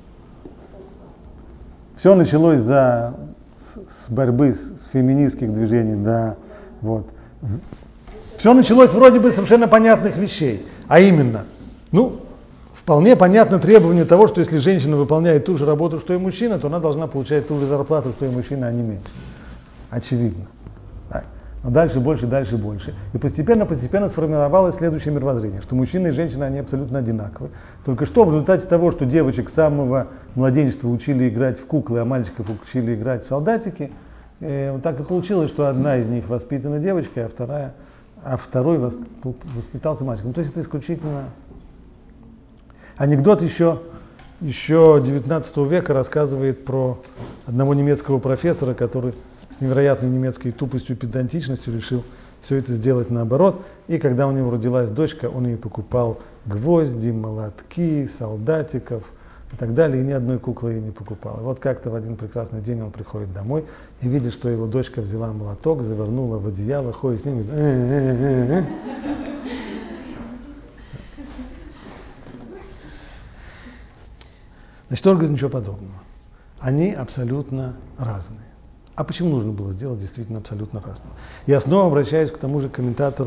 Все началось с борьбы с феминистских движений, да, вот. Все началось вроде бы совершенно понятных вещей, а именно, вполне понятно требование того, что если женщина выполняет ту же работу, что и мужчина, то она должна получать ту же зарплату, что и мужчина, а не меньше. Очевидно. Так. Но дальше больше. И постепенно сформировалось следующее мировоззрение, что мужчины и женщины, они абсолютно одинаковы. Только что в результате того, что девочек с самого младенчества учили играть в куклы, а мальчиков учили играть в солдатики, так и получилось, что одна из них воспитана девочкой, а второй воспитался мальчиком. То есть это исключительно... Анекдот еще 19 века рассказывает про одного немецкого профессора, который с невероятной немецкой тупостью и педантичностью решил все это сделать наоборот. И когда у него родилась дочка, он ей покупал гвозди, молотки, солдатиков и так далее, и ни одной куклы ей не покупал. И вот как-то в один прекрасный день он приходит домой и видит, что его дочка взяла молоток, завернула в одеяло, ходит с ним и говорит, Значит, он говорит, ничего подобного. Они абсолютно разные. А почему нужно было сделать действительно абсолютно разные? Я снова обращаюсь к тому же комментатору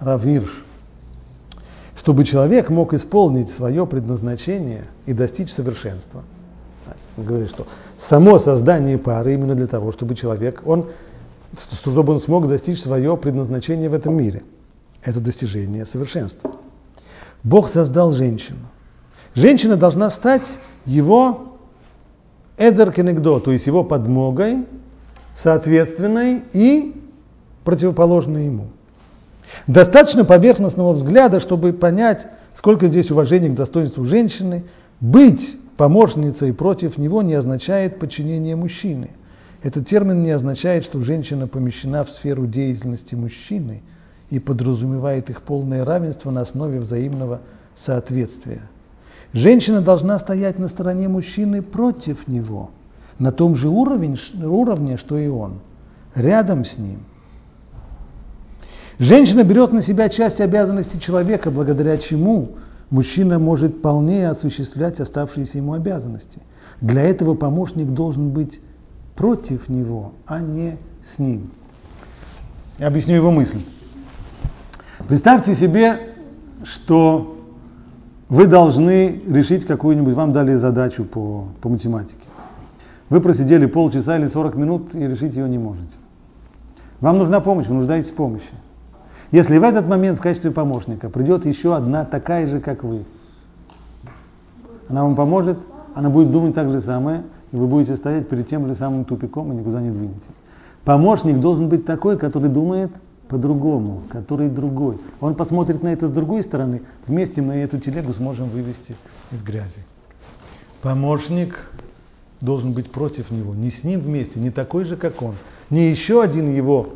Рав Ирш, чтобы человек мог исполнить свое предназначение и достичь совершенства. Он говорит, что само создание пары именно для того, чтобы человек, чтобы он смог достичь свое предназначение в этом мире. Это достижение совершенства. Бог создал женщину. Женщина должна стать его эдер кенегдо, то есть его подмогой, соответственной и противоположной ему. Достаточно поверхностного взгляда, чтобы понять, сколько здесь уважения к достоинству женщины. Быть помощницей против него не означает подчинение мужчины. Этот термин не означает, что женщина помещена в сферу деятельности мужчины и подразумевает их полное равенство на основе взаимного соответствия. Женщина должна стоять на стороне мужчины против него, на том же уровне, что и он, рядом с ним. Женщина берет на себя часть обязанностей человека, благодаря чему мужчина может полнее осуществлять оставшиеся ему обязанности. Для этого помощник должен быть против него, а не с ним. Я объясню его мысль. Представьте себе, что вы должны решить какую-нибудь, вам дали задачу по математике. Вы просидели полчаса или 40 минут и решить ее не можете. Вам нужна помощь, вы нуждаетесь в помощи. Если в этот момент в качестве помощника придет еще одна такая же, как вы, она вам поможет, она будет думать так же самое, и вы будете стоять перед тем же самым тупиком и никуда не двинетесь. Помощник должен быть такой, который думает по-другому, который другой. Он посмотрит на это с другой стороны, вместе мы эту телегу сможем вывести из грязи. Помощник должен быть против него, не с ним вместе, не такой же, как он, не еще один его,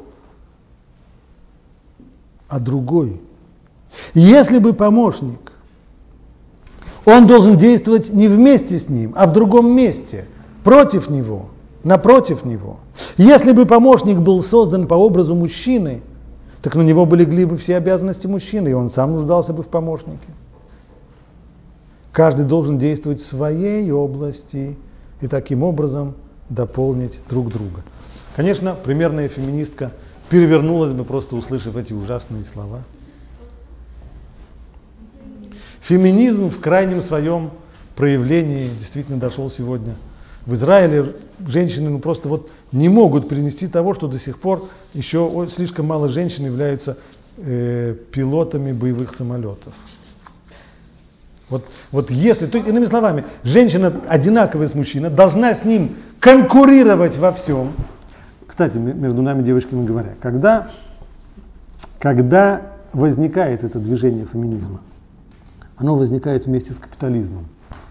а другой. Если бы помощник, он должен действовать не вместе с ним, а в другом месте, против него, напротив него. Если бы помощник был создан по образу мужчины, так на него бы легли бы все обязанности мужчины, и он сам нуждался бы в помощнике. Каждый должен действовать в своей области и таким образом дополнить друг друга. Конечно, примерная феминистка перевернулась бы, просто услышав эти ужасные слова. Феминизм в крайнем своем проявлении действительно дошел сегодня. В Израиле женщины просто не могут перенести того, что до сих пор еще слишком мало женщин являются пилотами боевых самолетов. Если, то есть, иными словами, женщина одинаковая с мужчиной, должна с ним конкурировать во всем. Кстати, между нами, девочками говоря, когда возникает это движение феминизма, оно возникает вместе с капитализмом.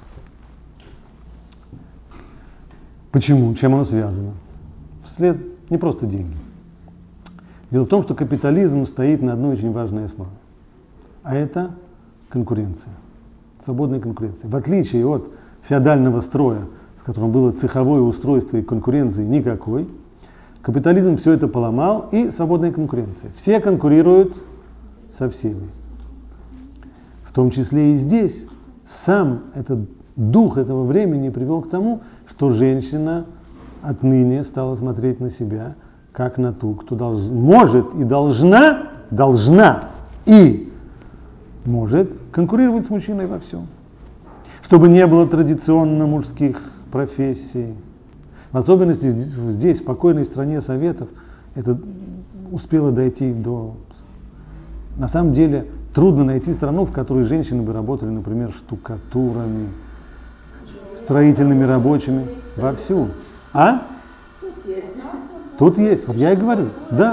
Почему? Чем оно связано? Вслед не просто деньги. Дело в том, что капитализм стоит на одной очень важной основе. А это конкуренция. Свободная конкуренция. В отличие от феодального строя, в котором было цеховое устройство и конкуренции никакой, капитализм все это поломал, и свободная конкуренция. Все конкурируют со всеми. В том числе и здесь. Сам этот дух этого времени привел к тому, что женщина отныне стала смотреть на себя, как на ту, кто может и должна и может конкурировать с мужчиной во всем. Чтобы не было традиционно мужских профессий. В особенности здесь, в покойной стране Советов, это успело дойти до... На самом деле, трудно найти страну, в которой женщины бы работали, например, штукатурами, строительными рабочими, вовсю. А? Тут есть. Вот я и говорю. Да,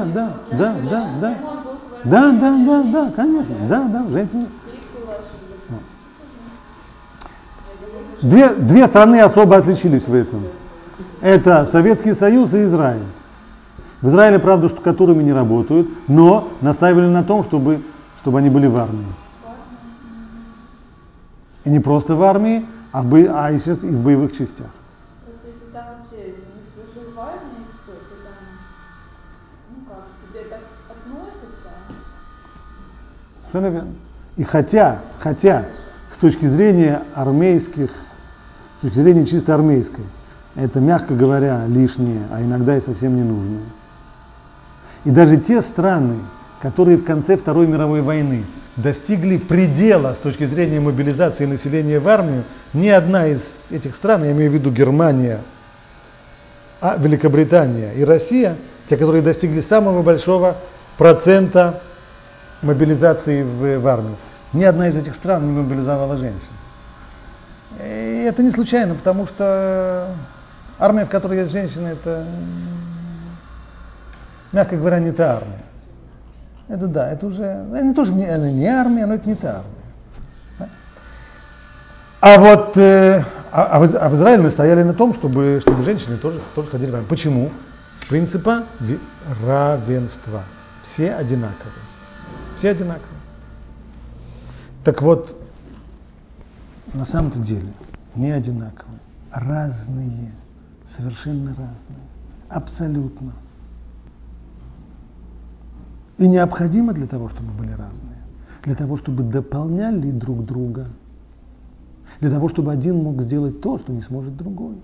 конечно. Да, женщины. Две страны особо отличились в этом. Это Советский Союз и Израиль. В Израиле, правда, штукатурами не работают, но настаивали на том, чтобы они были в армии. И не просто в армии, а сейчас и в боевых частях. Просто если там вообще не служил в армии, и все, то там, к тебе так относятся. Совершенно верно. И хотя, с точки зрения чисто армейской, это, мягко говоря, лишнее, а иногда и совсем не нужное. И даже те страны, которые в конце Второй мировой войны достигли предела с точки зрения мобилизации населения в армию, ни одна из этих стран, я имею в виду Германия, Великобритания и Россия, те, которые достигли самого большого процента мобилизации в армию, ни одна из этих стран не мобилизовала женщин. И это не случайно, потому что армия, в которой есть женщины, это, мягко говоря, не та армия. Это да, это уже, это тоже не армия, но это не та армия. А вот в Израиле мы стояли на том, чтобы женщины тоже ходили в армию. Почему? С принципа равенства. Все одинаковые. Все одинаковые. Так вот, на самом-то деле не одинаковые, разные, совершенно разные, абсолютно. И необходимо для того, чтобы были разные, для того, чтобы дополняли друг друга, для того, чтобы один мог сделать то, что не сможет другой.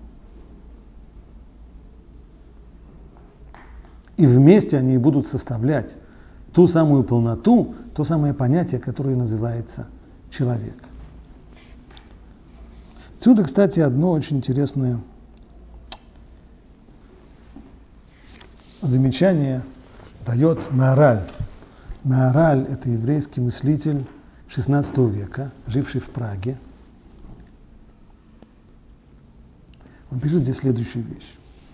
И вместе они будут составлять ту самую полноту, то самое понятие, которое называется человек. Отсюда, кстати, одно очень интересное замечание дает Маораль. Маораль – это еврейский мыслитель XVI века, живший в Праге. Он пишет здесь следующую вещь.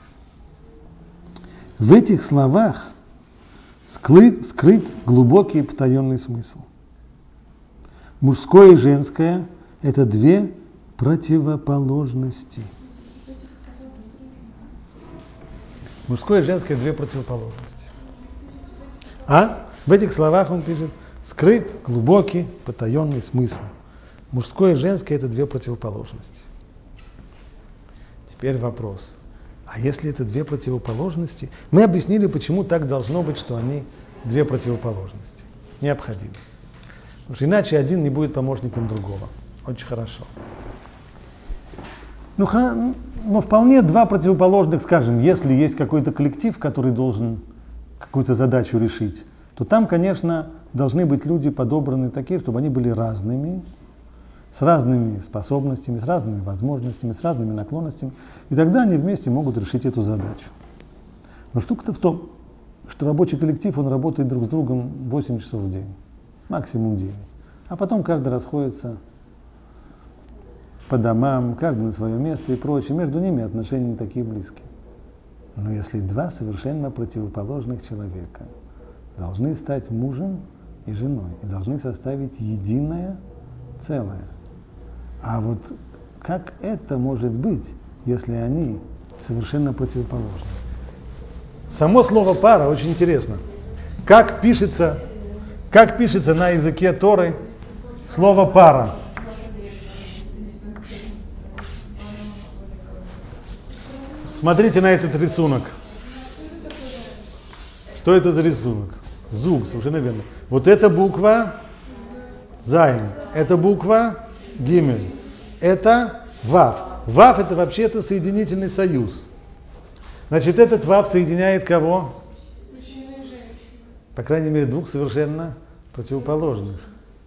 В этих словах скрыт глубокий потаенный смысл. Мужское и женское – это две противоположности. Мужское и женское – две противоположности. В этих словах он пишет, скрыт глубокий потаенный смысл. Мужское и женское – это две противоположности. Теперь вопрос. А если это две противоположности? Мы объяснили, почему так должно быть, что они две противоположности. Необходимо. Потому что иначе один не будет помощником другого. Очень хорошо. Но вполне два противоположных, скажем, если есть какой-то коллектив, который должен какую-то задачу решить, то там, конечно, должны быть люди подобраны такие, чтобы они были разными, с разными способностями, с разными возможностями, с разными наклонностями, и тогда они вместе могут решить эту задачу. Но штука-то в том, что рабочий коллектив, он работает друг с другом 8 часов в день, максимум 9. А потом каждый расходится по домам, каждый на свое место и прочее. Между ними отношения не такие близкие. Но если два совершенно противоположных человека должны стать мужем и женой, и должны составить единое целое, а вот как это может быть, если они совершенно противоположны? Само слово пара очень интересно. Как пишется на языке Торы слово пара? Смотрите на этот рисунок. Что это за рисунок? Зуг, совершенно верно. Вот эта буква Зайн, это буква Гимель, это Вав. Вав это вообще-то соединительный союз. Значит, этот Вав соединяет кого? Мужчина и женщина. По крайней мере, двух совершенно противоположных.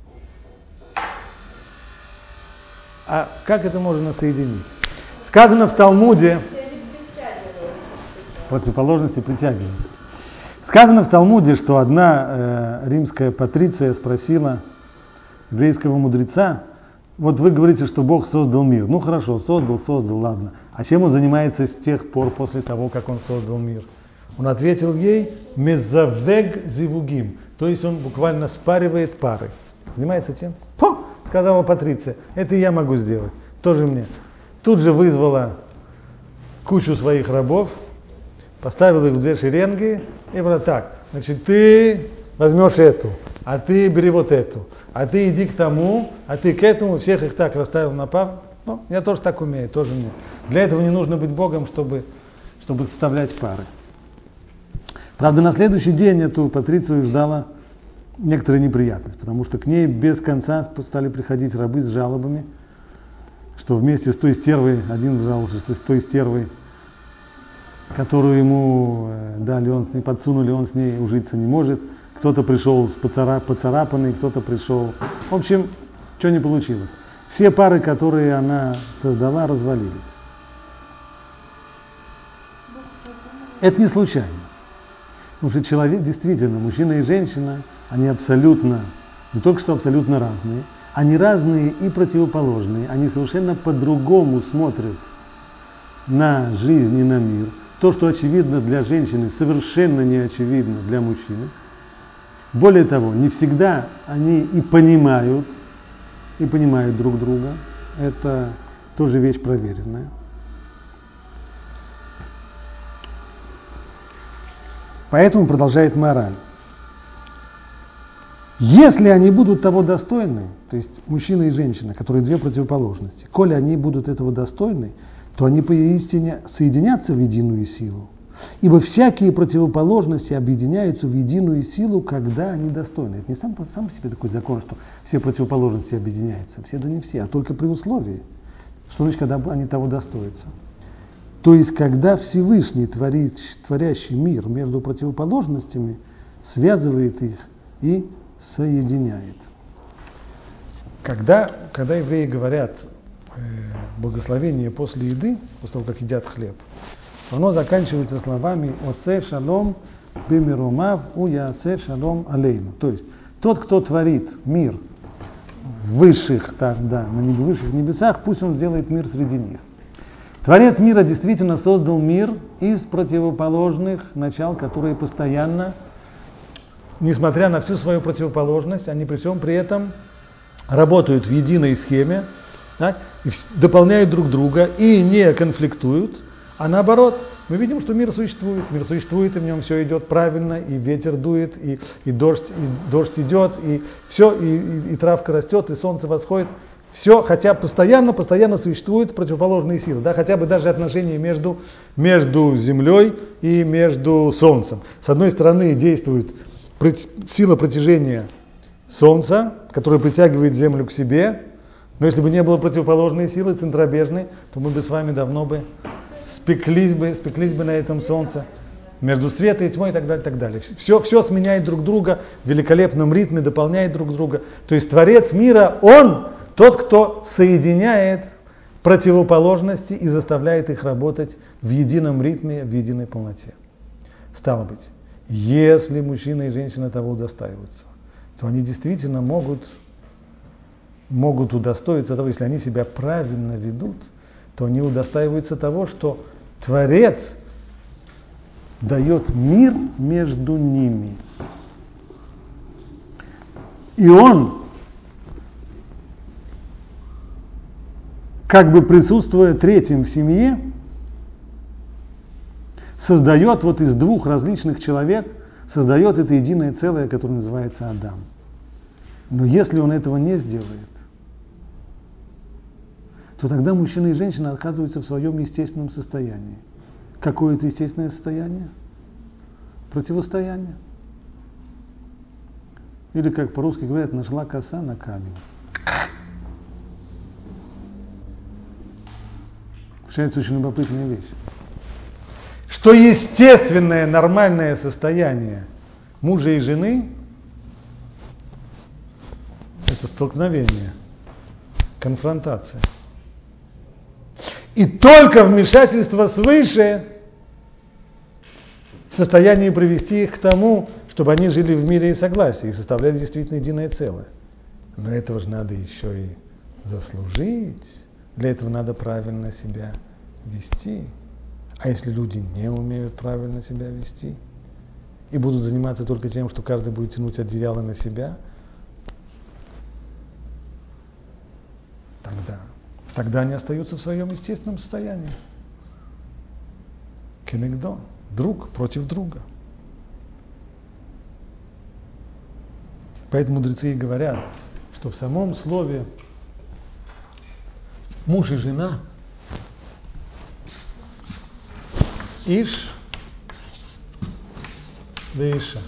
А как это можно соединить? Сказано в Талмуде, противоположности притягиваются. Сказано в Талмуде, что одна римская патриция спросила еврейского мудреца, вот вы говорите, что Бог создал мир. Ну хорошо, создал, ладно. А чем он занимается с тех пор, после того, как он создал мир? Он ответил ей, мезавег зивугим, то есть он буквально спаривает пары. Занимается тем? Сказала патриция, это я могу сделать, тоже мне. Тут же вызвала кучу своих рабов, поставила их в две шеренги и говорила так, значит, ты возьмешь эту, а ты бери вот эту, а ты иди к тому, а ты к этому, всех их так расставил на пар. Ну, я тоже так умею, тоже мне. Для этого не нужно быть Богом, чтобы составлять пары. Правда, на следующий день эту патрицию ждала некоторая неприятность, потому что к ней без конца стали приходить рабы с жалобами, что вместе с той стервой, один жаловался, что с той стервой, которую ему дали, он с ней подсунули, он с ней ужиться не может. кто-то пришел поцарапанный, кто-то пришел. В общем, что не получилось. Все пары, которые она создала, развалились. Это не случайно. Потому что человек, действительно, мужчина и женщина, они абсолютно, не только что абсолютно разные, они разные и противоположные, они совершенно по-другому смотрят на жизнь и на мир. То, что очевидно для женщины, совершенно не очевидно для мужчины. Более того, не всегда они и понимают друг друга. Это тоже вещь проверенная. Поэтому продолжает мораль. Если они будут того достойны, то есть мужчина и женщина, которые две противоположности, коли они будут этого достойны, то они поистине соединятся в единую силу. Ибо всякие противоположности объединяются в единую силу, когда они достойны. Это не сам по себе такой закон, что все противоположности объединяются. Все, да не все, а только при условии. Что значит, когда они того достоятся? То есть, когда Всевышний, творящий мир между противоположностями, связывает их и соединяет. Когда евреи говорят благословение после еды, после того, как едят хлеб, оно заканчивается словами «Осе шалом бимирумав уясе шалом алейну». То есть, тот, кто творит мир в высших, на высших небесах, пусть он сделает мир среди них. Творец мира действительно создал мир из противоположных начал, которые постоянно, несмотря на всю свою противоположность, они при всем при этом работают в единой схеме, так, и дополняют друг друга и не конфликтуют, а наоборот, мы видим, что мир существует, и в нем все идет правильно, и ветер дует, и дождь идет, и все, и травка растет, и солнце восходит. Все, хотя постоянно существуют противоположные силы, да, хотя бы даже отношения между Землей и между Солнцем. С одной стороны действует сила притяжения Солнца, которая притягивает Землю к себе, но если бы не было противоположной силы, центробежной, то мы бы с вами давно бы спеклись бы на этом Солнце, между светом и тьмой и так далее, и так далее. Все сменяет друг друга в великолепном ритме, дополняет друг друга. То есть Творец мира, Он тот, кто соединяет противоположности и заставляет их работать в едином ритме, в единой полноте. Стало быть, если мужчина и женщина того удостаиваются, то они действительно могут удостоиться того, если они себя правильно ведут, то они удостаиваются того, что Творец дает мир между ними. И Он, как бы присутствуя третьим в семье, создает вот из двух различных человек, создает это единое целое, которое называется Адам. Но если он этого не сделает, то тогда мужчина и женщина оказываются в своем естественном состоянии. Какое это естественное состояние? Противостояние. Или, как по-русски говорят, нашла коса на камень. Получается очень любопытная вещь. Что естественное, нормальное состояние мужа и жены – это столкновение, конфронтация. И только вмешательство свыше в состоянии привести их к тому, чтобы они жили в мире и согласии, и составляли действительно единое целое. Но этого же надо еще и заслужить. Для этого надо правильно себя вести. А если люди не умеют правильно себя вести и будут заниматься только тем, что каждый будет тянуть одеяло на себя, тогда они остаются в своем естественном состоянии. Кенегдо, друг против друга. Поэтому мудрецы и говорят, что в самом слове муж и жена Иш веиша.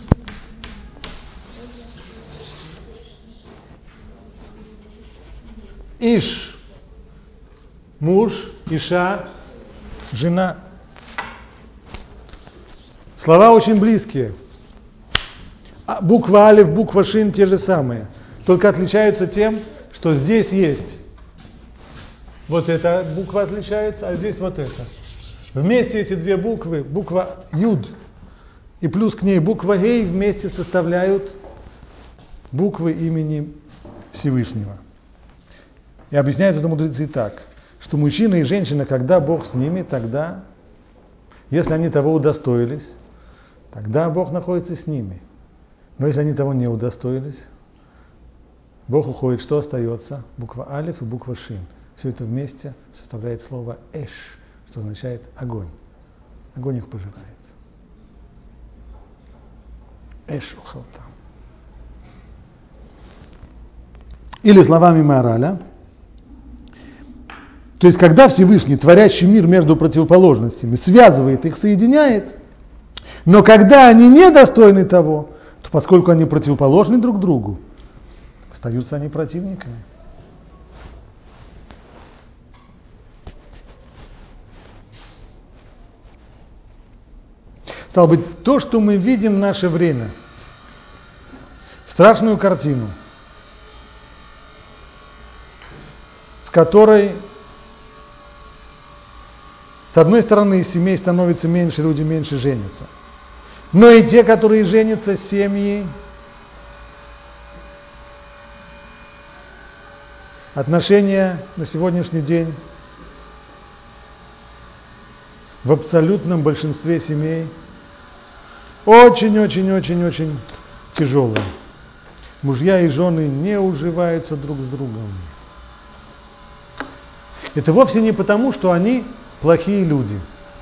Иш – муж, Иша – жена. Слова очень близкие. буква алиф, буква шин те же самые, только отличаются тем, что здесь есть вот эта буква отличается, а здесь вот эта. Вместе эти две буквы, буква юд и плюс к ней буква гей вместе составляют буквы имени Всевышнего. И объясняют это мудрецы так, что мужчина и женщина, когда Бог с ними, тогда, если они того удостоились, тогда Бог находится с ними. Но если они того не удостоились, Бог уходит, что остается? Буква алиф и буква шин. Все это вместе составляет слово эш, что означает огонь. Огонь их пожирает. Эш ухалтам. Или словами Маораля. То есть, когда Всевышний, творящий мир между противоположностями, связывает их, соединяет, но когда они недостойны того, то поскольку они противоположны друг другу, остаются они противниками. Стало быть, то, что мы видим в наше время, страшную картину, в которой, с одной стороны, из семей становится меньше, люди меньше женятся, но и те, которые женятся, семьи, отношения на сегодняшний день в абсолютном большинстве семей очень-очень-очень-очень тяжелые. Мужья и жены не уживаются друг с другом. Это вовсе не потому, что они плохие люди.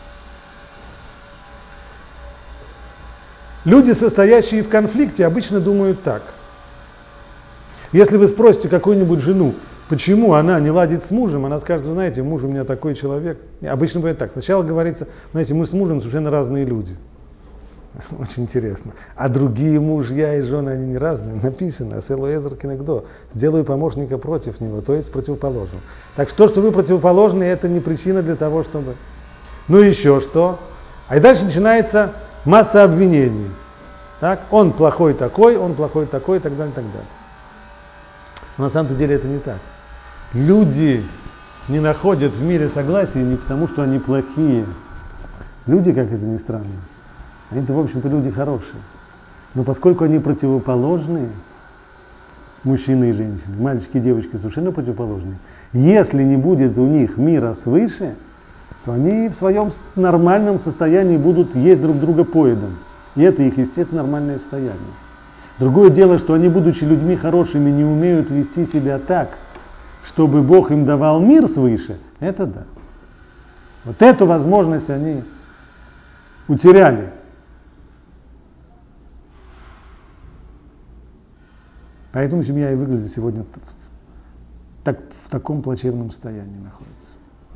Люди, состоящие в конфликте, обычно думают так. Если вы спросите какую-нибудь жену, почему она не ладит с мужем, она скажет: вы знаете, муж у меня такой человек. Обычно бывает так. Сначала говорится: знаете, мы с мужем совершенно разные люди. Очень интересно. А другие мужья и жены, они не разные. Написано: «Село Эзер кинегдо». Сделаю помощника против него, то есть противоположного. Так что вы противоположны, это не причина для того, чтобы... Ну еще что? А и дальше начинается масса обвинений. Так? Он плохой такой, и так далее, и так далее. Но на самом-то деле это не так. Люди не находят в мире согласия не потому, что они плохие. Люди, как это ни странно, они-то, в общем-то, люди хорошие. Но поскольку они противоположные, мужчины и женщины, мальчики и девочки совершенно противоположные, если не будет у них мира свыше, то они в своем нормальном состоянии будут есть друг друга поедом. И это их, естественно, нормальное состояние. Другое дело, что они, будучи людьми хорошими, не умеют вести себя так, чтобы Бог им давал мир свыше. Это да. Вот эту возможность они утеряли. Поэтому семья и выглядит сегодня в таком плачевном состоянии находится.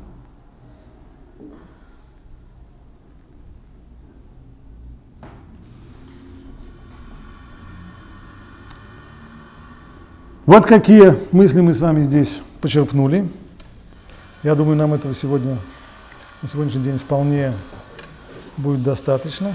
Вот какие мысли мы с вами здесь почерпнули. Я думаю, нам этого сегодня, на сегодняшний день вполне будет достаточно.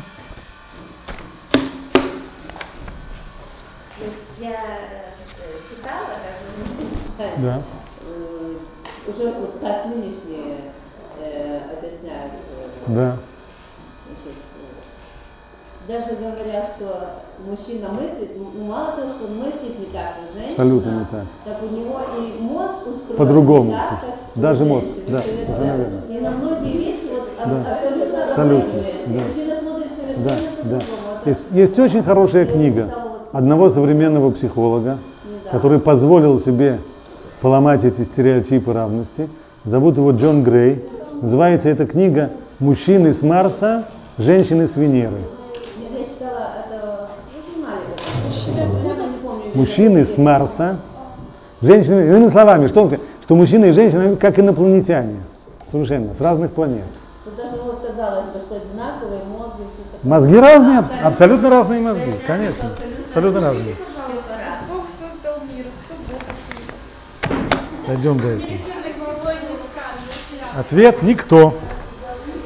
Я читала, Да. уже вот как нынешние объясняют. Да. Значит, даже говорят, что мужчина мыслит, мало того, что он мыслит не так, как женщина, Абсолютно не так. Так у него и мозг устроен По-другому. не так, как Даже мозг. женщины. Да, совершенно верно. И на многие вещи вот Да. абсолютно Абсолютно, разные. да. Мужчина смотрит совершенно Да. по-другому. Есть очень хорошая книга одного современного психолога, который позволил себе поломать эти стереотипы равности. Зовут его Джон Грей. Называется эта книга «Мужчины с Марса, женщины с Венеры». Я читала это в журнале. Мужчины с Марса, женщины... Иными словами, что он сказал? Что мужчины и женщины, они как инопланетяне. Совершенно, с разных планет. Тут даже вот казалось бы, что одинаковые мозги. Мозги разные, абсолютно разные мозги, конечно. Абсолютно разные. Бог создал мир, кто Бог создал? Дойдем до этого. Ответ – никто.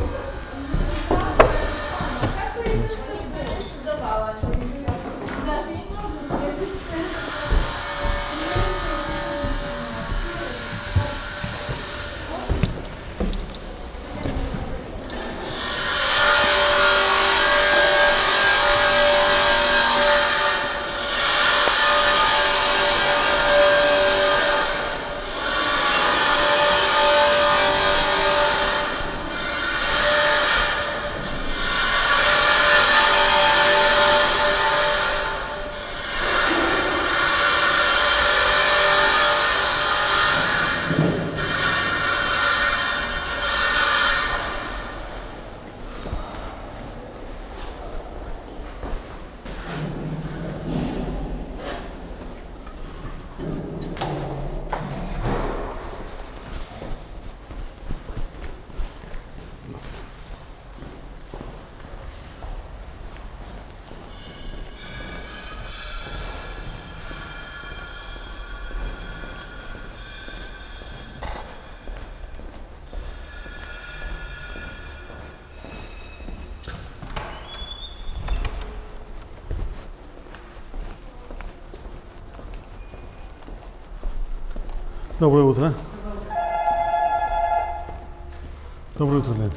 Как бы создавала? Доброе утро. Доброе утро, Лев.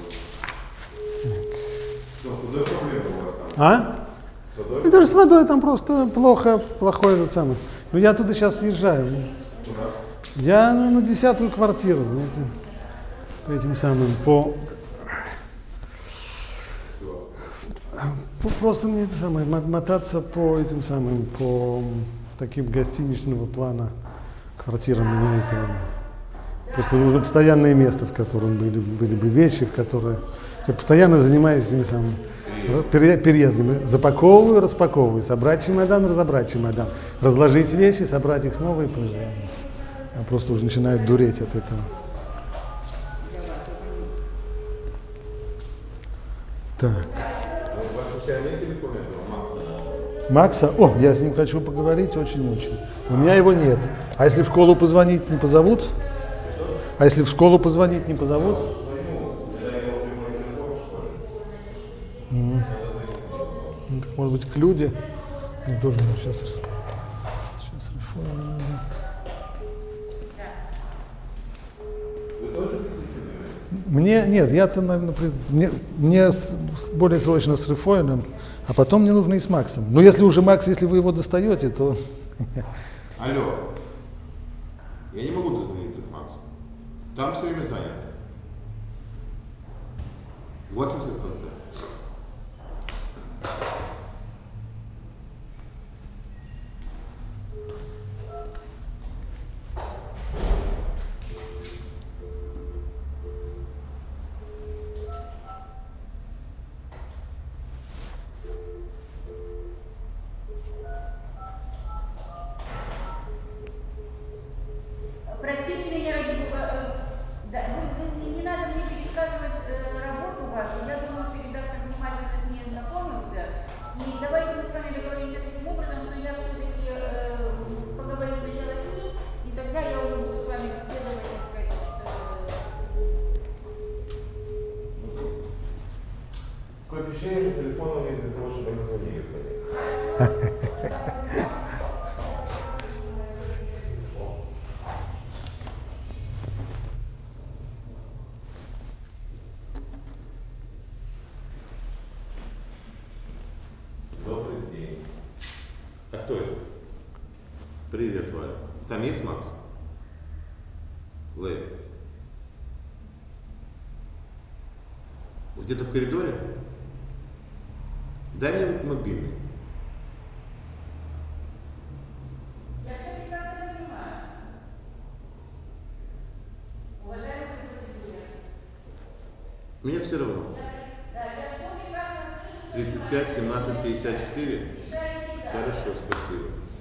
А? И даже с водой там просто плохой этот самый. Но я туда сейчас съезжаю. Я на 10-ю квартиру, знаете, по этим самым, просто мне это самое, мотаться по этим самым, по таким гостиничного плана квартирам мне это просто нужно постоянное место, в котором были бы вещи, в которые я постоянно занимаюсь этими самыми переездами. Запаковываю, распаковываю, собрать чемодан, разобрать чемодан, разложить вещи, собрать их снова и позже. Я просто уже начинаю дуреть от этого. Так. Макса? О, я с ним хочу поговорить очень-очень. У меня его нет. А если в школу позвонить, не позовут? А если в школу позвонить, не позовут? Ну, так, может быть, к Люде? Мне тоже сейчас реформа надо. Мне нет, я-то, наверное, мне более срочно с Рифоином, а потом мне нужно и с Максом. Но если уже Макс, если вы его достаете, то... Алло, я не могу дозвониться к Максу. Там все время занято. 80 в конце. Простите меня, ради Бога, не надо мне пересказывать работу вашу. Я думаю, что редактор внимательно с ней знакомился. И давайте мы с вами договоримся таким образом, что я все-таки поговорю сначала с ним, и тогда я уже буду с вами беседовать, так сказать. Такое впечатление, что телефон у них для того, чтобы они звонили. Добрый день. А кто это? Привет, Валя. Там есть Макс? Лэй. Где-то в коридоре? Дай мне мобильный. Я все прекрасно понимаю. Уважаемый президент. Мне все равно. Да, я все прекрасно слышу. 35, 17, 54. Решайте, да. Хорошо, спасибо.